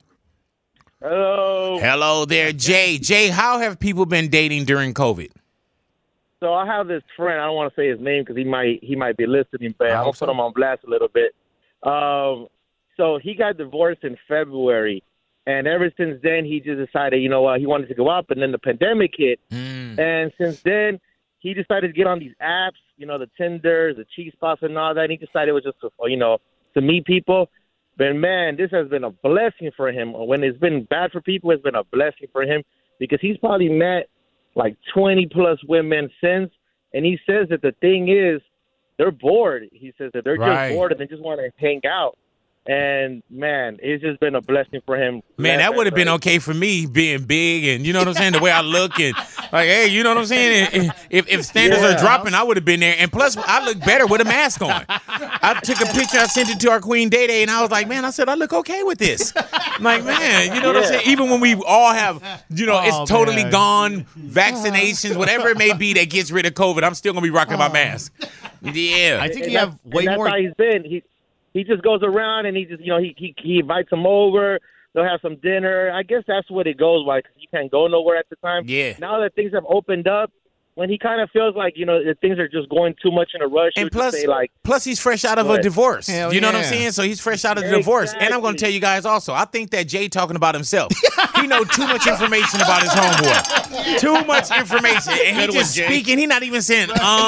Hello there, Jay. Jay, how have people been dating during COVID? So I have this friend. I don't want to say his name because he might be listening, but I'm gonna put him on blast a little bit. So he got divorced in February, and ever since then he just decided, you know what, he wanted to go up, and then the pandemic hit, and since then he decided to get on these apps, the Tinder, the cheese spots, and all that. And he decided it was just to meet people. But man, this has been a blessing for him. When it's been bad for people, it's been a blessing for him because he's probably met like 20 plus women since. And he says that the thing is, they're bored. He says that they're just bored and they just want to hang out. And man, it's just been a blessing for him. Man, that would have been okay for me being big and you know what I'm saying, the way I look and like, hey, you know what I'm saying? If standards are dropping, I would have been there. And plus, I look better with a mask on. I took a picture, I sent it to our Queen Day Day, and I was like, man, I said I look okay with this. I'm like, man, you know what I'm saying? Even when we all have, it's totally gone, vaccinations, whatever it may be that gets rid of COVID, I'm still gonna be rocking my mask. Yeah, I think you have way more. That's how he's been. He just goes around and he just, he invites them over. They'll have some dinner. I guess that's what it goes by because you can't go nowhere at the time. Yeah. Now that things have opened up, when he kind of feels like, that things are just going too much in a rush. And plus he's fresh out of a divorce. You know what I'm saying? So he's fresh out of the divorce. And I'm going to tell you guys also, I think that Jay talking about himself. He know too much information about his homeboy. Too much information. And he just speaking. He not even saying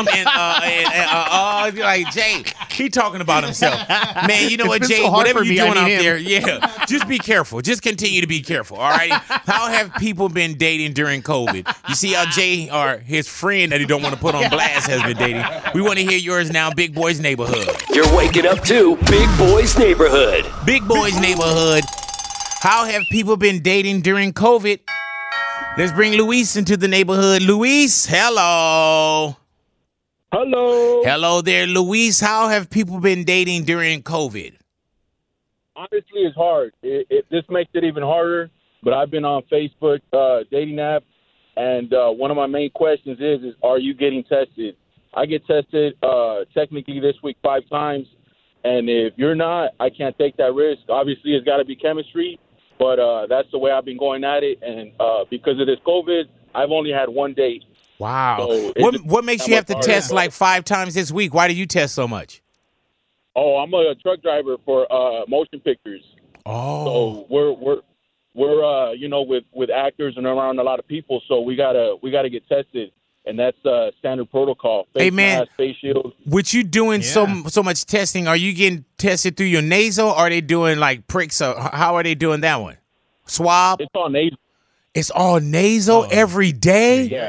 like Jay. He talking about himself. Man, you know what, Jay? Whatever you doing out there, just be careful. Just continue to be careful, all right? How have people been dating during COVID? You see how Jay or his friend that he don't want to put on blast has been dating. We want to hear yours now, Big Boy's Neighborhood. You're waking up to Big Boy's Neighborhood. Big Boy's Neighborhood. How have people been dating during COVID? Let's bring Luis into the neighborhood. Luis, hello. Hello there, Luis. How have people been dating during COVID? Honestly, it's hard. This makes it even harder, but I've been on Facebook dating app. And one of my main questions is are you getting tested? I get tested technically this week 5 times. And if you're not, I can't take that risk. Obviously, it's got to be chemistry. But that's the way I've been going at it. And because of this COVID, I've only had one date. Wow. So What makes you have to test like 5 times this week? Why do you test so much? Oh, I'm a truck driver for motion pictures. Oh. So we're you know, with actors and around a lot of people, so we gotta get tested, and that's standard protocol. Face mask, face shield. With you doing so much testing, are you getting tested through your nasal? Or are they doing like pricks? Or how are they doing that one? Swab? It's all nasal. It's all nasal every day? Yeah.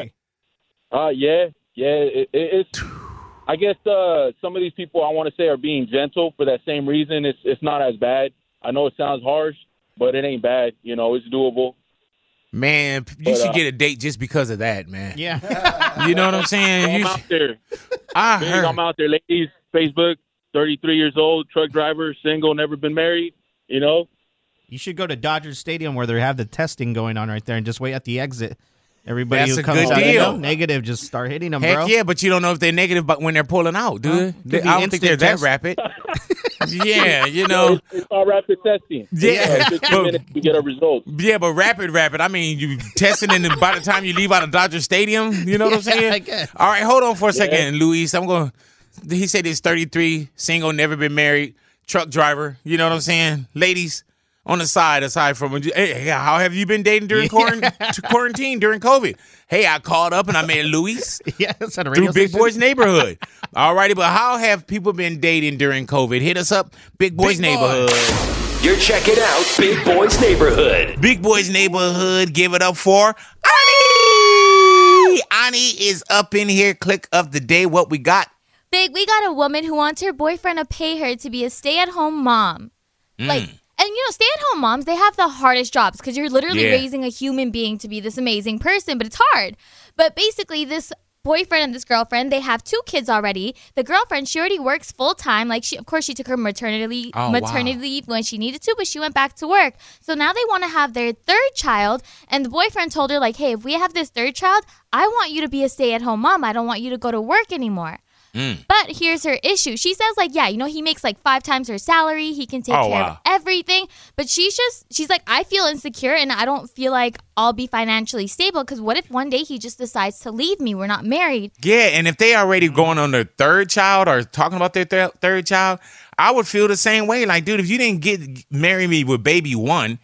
It's. I guess some of these people I want to say are being gentle for that same reason. It's not as bad. I know it sounds harsh, but it ain't bad. You know, it's doable. Man, you should get a date just because of that, man. Yeah. You know what I'm saying? I'm out there. I heard. I'm out there, ladies. Facebook, 33 years old, truck driver, single, never been married. You know. You should go to Dodger Stadium where they have the testing going on right there and just wait at the exit. Everybody That's who a comes good out deal. negative, just start hitting them, Heck bro. yeah, but you don't know if they're negative but when they're pulling out, dude. Could be I don't think they're instant that test. rapid. Yeah, you know. It's all rapid testing. Yeah. 15 minutes to get a result. Yeah, but rapid. I mean, you testing, and then by the time you leave out of Dodger Stadium, you know what I'm saying? I guess. All right, hold on for a second, Luis. He said he's 33, single, never been married, truck driver. You know what I'm saying? Ladies, on the side, aside from, hey, how have you been dating during quarantine, during COVID? Hey, I called up and I met Luis Yes, at a through radio Big station. Boy's Neighborhood. All righty, but how have people been dating during COVID? Hit us up, Big Boy's Neighborhood. You're checking out Big Boy's Neighborhood. Big Boy's Neighborhood, give it up for Ani! Ani is up in here. Click of the day, what we got? Big, we got a woman who wants her boyfriend to pay her to be a stay-at-home mom. And, you know, stay-at-home moms, they have the hardest jobs because you're literally raising a human being to be this amazing person, but it's hard. But basically, this boyfriend and this girlfriend, they have 2 kids already. The girlfriend, she already works full-time. Like, she took her maternity leave when she needed to, but she went back to work. So now they want to have their 3rd child, and the boyfriend told her, like, hey, if we have this 3rd child, I want you to be a stay-at-home mom. I don't want you to go to work anymore. But here's her issue. She says, like, yeah, you know, he makes like 5 times her salary. He can take care of everything. But she's like, I feel insecure and I don't feel like I'll be financially stable because what if one day he just decides to leave me? We're not married. Yeah, and if they already going on their 3rd child or talking about their 3rd child, I would feel the same way. Like, dude, if you didn't marry me with baby 1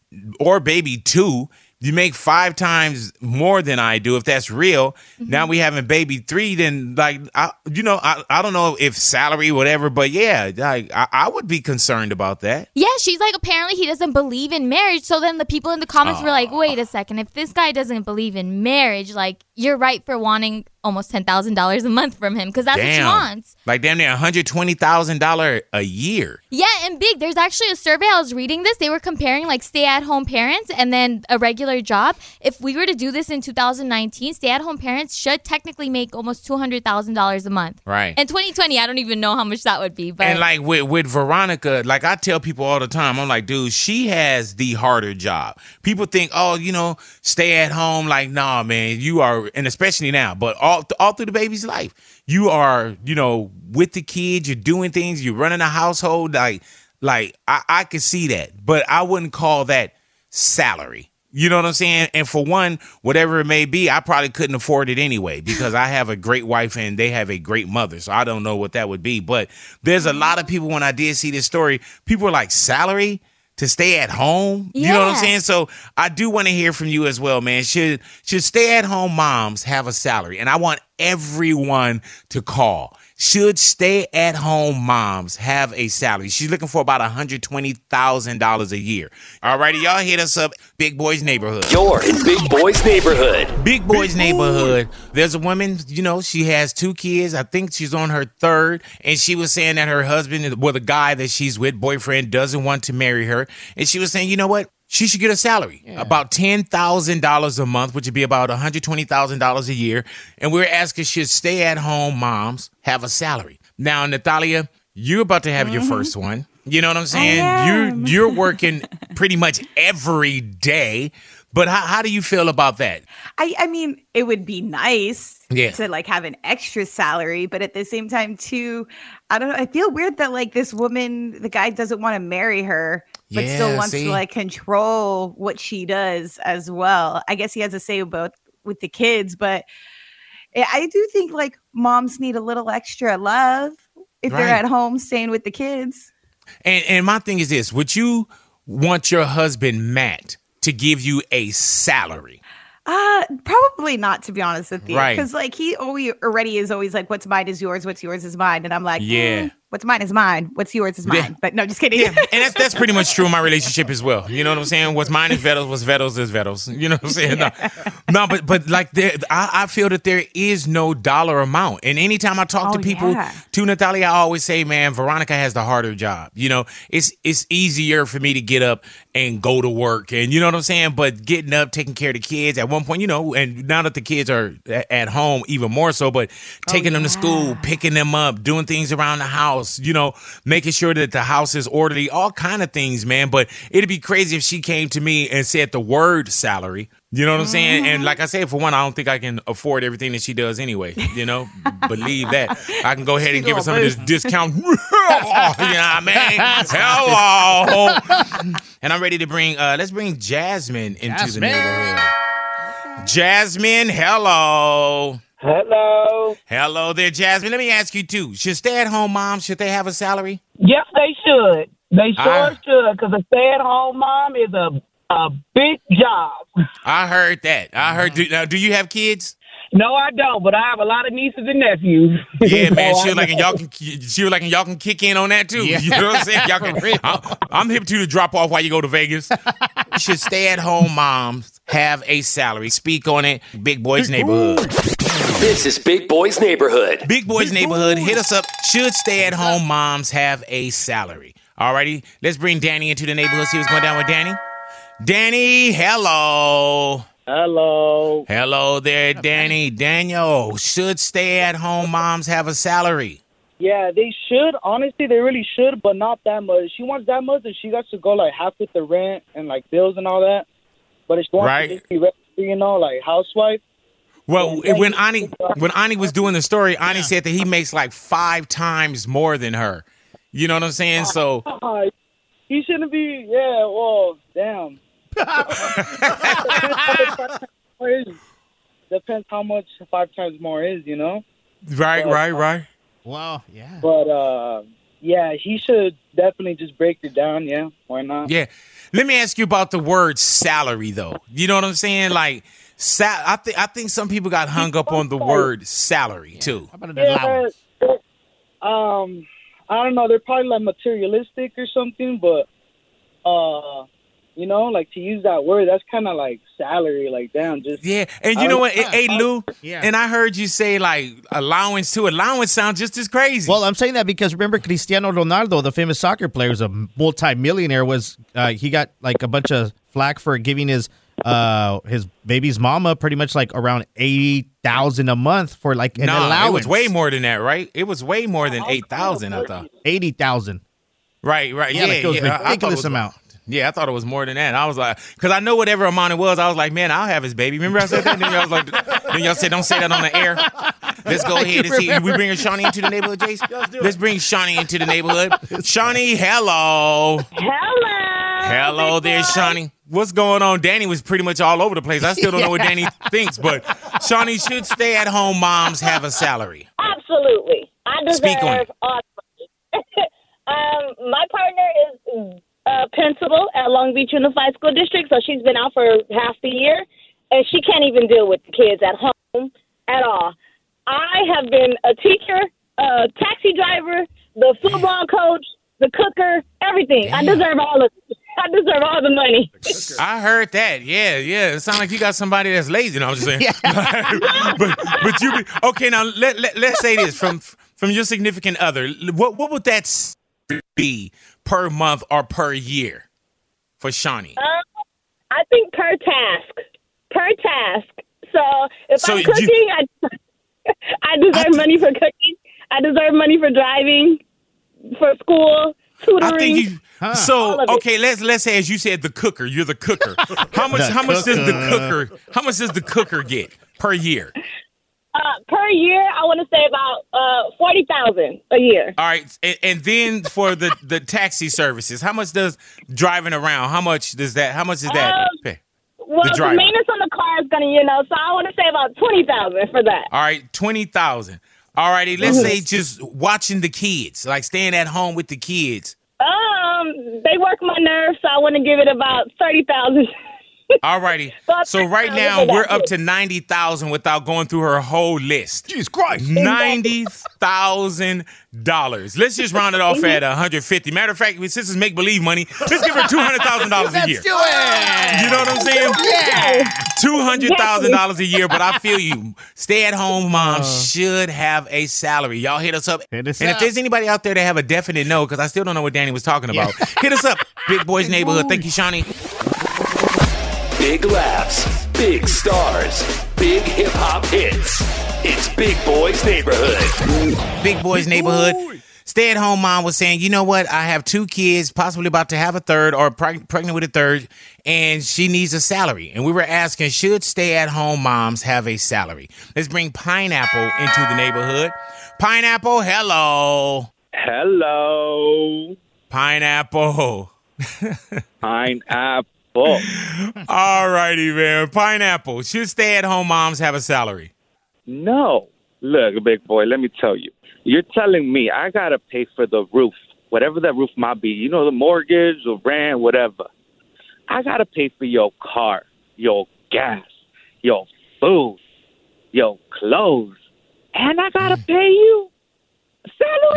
or baby 2, you make 5 times more than I do, if that's real. Mm-hmm. Now we having baby 3, then like, I don't know if salary, whatever, but yeah, like I would be concerned about that. Yeah, she's like, apparently he doesn't believe in marriage. So then the people in the comments were like, wait a second, if this guy doesn't believe in marriage, like you're right for wanting almost $10,000 a month from him because that's what she wants. Like damn near $120,000 a year. Yeah, and Big, there's actually a survey. I was reading this. They were comparing like stay-at-home parents and then a regular job. If we were to do this in 2019, stay-at-home parents should technically make almost $200,000 a month. Right. In 2020, I don't even know how much that would be. But and like with Veronica, like I tell people all the time, I'm like, dude, she has the harder job. People think, oh, you know, stay at home. Like, nah, man, you are, and especially now, but all through the baby's life, you are, you know, with the kids, you're doing things, you're running a household. Like I could see that, but I wouldn't call that salary. You know what I'm saying? And for one, whatever it may be, I probably couldn't afford it anyway because I have a great wife and they have a great mother. So I don't know what that would be. But there's a lot of people, when I did see this story, people were like, salary to stay at home? You know what I'm saying? So I do want to hear from you as well, man. Should stay at home moms have a salary? And I want everyone to call. Should stay-at-home moms have a salary? She's looking for about $120,000 a year. All righty, y'all hit us up, Big Boy's Neighborhood. You're in Big Boy's Neighborhood. Big Boy's Neighborhood. There's a woman, you know, she has 2 kids. I think she's on her 3rd. And she was saying that her husband, well, the guy that she's with, boyfriend, doesn't want to marry her. And she was saying, you know what? She should get a salary, about $10,000 a month, which would be about $120,000 a year. And we're asking, should stay-at-home moms have a salary? Now, Natalia, you're about to have your first one. You know what I'm saying? You're working pretty much every day. But how do you feel about that? I mean, it would be nice Yeah. to like have an extra salary, but at the same time, too, I don't know. I feel weird that like this woman, the guy doesn't want to marry her, but still Yeah, wants see? to like control what she does as well. I guess he has a say about with the kids, but I do think like moms need a little extra love if they're Right. at home staying with the kids. And my thing is this: would you want your husband Matt to give you a salary? Probably not, to be honest with you. Right. Because like he already is always like, what's mine is yours, what's yours is mine. And I'm like, Yeah. what's mine is mine, what's yours is mine. Yeah. But no, just kidding. Yeah, and that's pretty much true in my relationship as well. You know what I'm saying? What's mine is Vettles, what's Vettles is Vettles. You know what I'm saying? No, but like I feel that there is no dollar amount. And anytime I talk to people, to Natalia, I always say, man, Veronica has the harder job. You know, it's easier for me to get up and go to work, and you know what I'm saying? But getting up, taking care of the kids at one point, you know, and now that the kids are at home, even more so, but taking them to school, picking them up, doing things around the house, you know, making sure that the house is orderly, all kind of things, man. But it'd be crazy if she came to me and said the word salary. You know what I'm saying? And like I said, for one, I don't think I can afford everything that she does anyway. You know, believe that. I can go ahead and give her some of this discount. You know what I mean? Hello. And I'm ready to bring, let's bring Jasmine into the neighborhood. Jasmine, hello. Hello. Hello there, Jasmine. Let me ask you too. Should stay-at-home moms, should they have a salary? Yes, they should. They sure should, because a stay-at-home mom is a big job. I heard that. I heard. Do you have kids? No, I don't, but I have a lot of nieces and nephews. Yeah, man. So She I was like, and know. y'all can kick in on that too. You know what I'm saying? Y'all can. I'm hip to drop off while you go to Vegas. Should stay-at-home moms have a salary? Speak on it. Big Boys Neighborhood. This is Big Boys Neighborhood. Big Boys Neighborhood. Hit us up. Should stay-at-home moms have a salary? Alrighty. Let's bring Danny into the neighborhood. See what's going down with Danny. Danny, hello. Hello. Hello there, Danny. Daniel, should stay-at-home moms have a salary? Yeah, they should. Honestly, they really should, but not that much. She wants that much, and she got to go like half with the rent and like bills and all that. But if she wants to just be regular, you know, like housewife. Well, when Ani was doing the story, Ani said that he makes like 5 times more than her. You know what I'm saying? So He shouldn't be. Yeah. Well, damn. Depends how much 5 times more is, you know. Right. Wow. Yeah. But yeah, he should definitely just break it down. Yeah. Why not? Yeah. Let me ask you about the word salary, though. You know what I'm saying? Like, I think some people got hung up on the word salary too. How about an Yeah, I don't know. They're probably like materialistic or something, but you know, like to use that word, that's kind of like salary. Like, damn, just Yeah, and you know what? Hey, Lou, and I heard you say like allowance too. Allowance sounds just as crazy. Well, I'm saying that because remember Cristiano Ronaldo, the famous soccer player, was a multi-millionaire. He got like a bunch of flack for giving his baby's mama pretty much like around $80,000 a month for like an allowance. It was way more than that, right? It was way more than 8,000. I thought $80,000. Right. Yeah, like it was I thought ridiculous it was amount. Yeah, I thought it was more than that. I was like, because I know whatever amount it was, I was like, man, I'll have his baby. Remember I said that? Then y'all was like, then y'all said, don't say that on the air. Let's go ahead and see. We bring Shawnee into the neighborhood, Jace? Let's bring Shawnee into the neighborhood. Shawnee, hello. Hello there, Shawnee. What's going on? Danny was pretty much all over the place. I still don't know what Danny thinks, but Shawnee, should stay-at-home moms have a salary? Absolutely. I deserve Speak on it. all the money. My partner is a principal at Long Beach Unified School District, so she's been out for half the year, and she can't even deal with the kids at home at all. I have been a teacher, a taxi driver, the football coach, the cooker, everything. Damn. I deserve all of it. I deserve all the money. I heard that. Yeah. It sounds like you got somebody that's lazy. No, I'm just saying. but you be okay. Now let's say this from your significant other. What would that be per month or per year for Shawnee? I think per task. So if I'm cooking, I deserve money for cooking. I deserve money for driving, for school. I think you. So okay, let's say as you said, the cooker. You're the cooker. How much does the cooker get per year? Per year, I want to say about $40,000 a year. All right, and then for the taxi services, how much does driving around? How much is that pay? Well, the maintenance on the car is gonna, so I want to say about $20,000 for that. All right, $20,000. All righty, let's say just watching the kids, like staying at home with the kids. They work my nerves, so I want to give it about $30,000. All righty. So right now we're up to $90,000 without going through her whole list. Jesus Christ. $90,000. Let's just round it off at $150,000. Matter of fact, since it's make-believe money, let's give her $200,000 a year. Let's do it. You know what I'm saying? Yeah. $200,000 a year, but I feel you. Stay-at-home moms should have a salary. Y'all hit us up. If there's anybody out there that have a definite no, because I still don't know what Danny was talking about, hit us up. Big Boys Neighborhood. Thank you, Shawnee. Big laughs, big stars, big hip-hop hits. It's Big Boys Neighborhood. Big Boys Neighborhood. Stay-at-home mom was saying, you know what? I have 2 kids, possibly about to have a third or pregnant with a third, and she needs a salary. And we were asking, should stay-at-home moms have a salary? Let's bring Pineapple into the neighborhood. Pineapple, hello. Hello. Pineapple. Pineapple. All righty, man. Pineapple. Should stay-at-home moms have a salary? No. Look, big boy, let me tell you. You're telling me I got to pay for the roof, whatever that roof might be, the mortgage or rent, whatever. I got to pay for your car, your gas, your food, your clothes, and I got to pay you a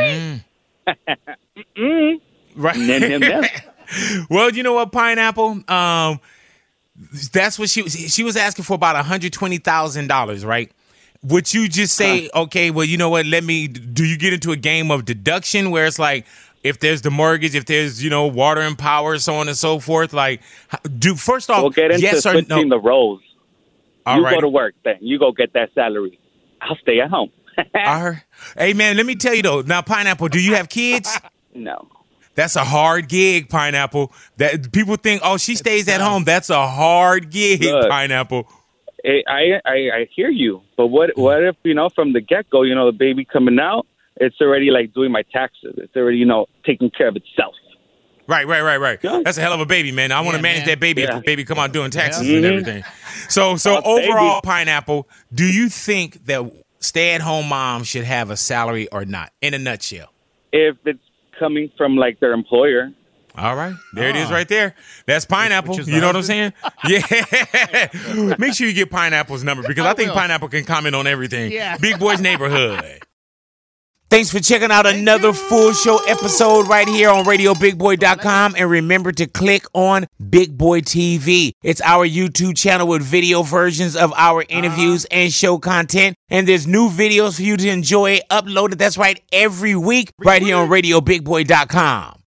salary? Right. Well, you know what, Pineapple? That's what she was asking for, about $120,000, right? Would you just say, okay, well, you know what? Do you get into a game of deduction where it's like, if there's the mortgage, if there's, water and power, so on and so forth, first off, we'll get into yes or switching no? the roles. You right. go to work, then you go get that salary. I'll stay at home. Hey, man, let me tell you though. Now, Pineapple, do you have kids? No. That's a hard gig, Pineapple. That people think, oh, she stays at home. That's a hard gig, Pineapple. I hear you, but what if from the get-go, the baby coming out, it's already like doing my taxes. It's already taking care of itself. Right. That's a hell of a baby, man. I want to manage that baby if the baby come out doing taxes and everything. So overall, Pineapple, do you think that stay-at-home moms should have a salary or not? In a nutshell, if it's coming from like their employer. All right. There it is right there. That's Pineapple. You know what I'm saying? Yeah. Make sure you get Pineapple's number because I think Pineapple can comment on everything. Yeah. Big Boys Neighborhood. Thanks for checking out another full show episode right here on RadioBigBoy.com. And remember to click on Big Boy TV. It's our YouTube channel with video versions of our interviews and show content. And there's new videos for you to enjoy uploaded. That's right, every week right here on RadioBigBoy.com.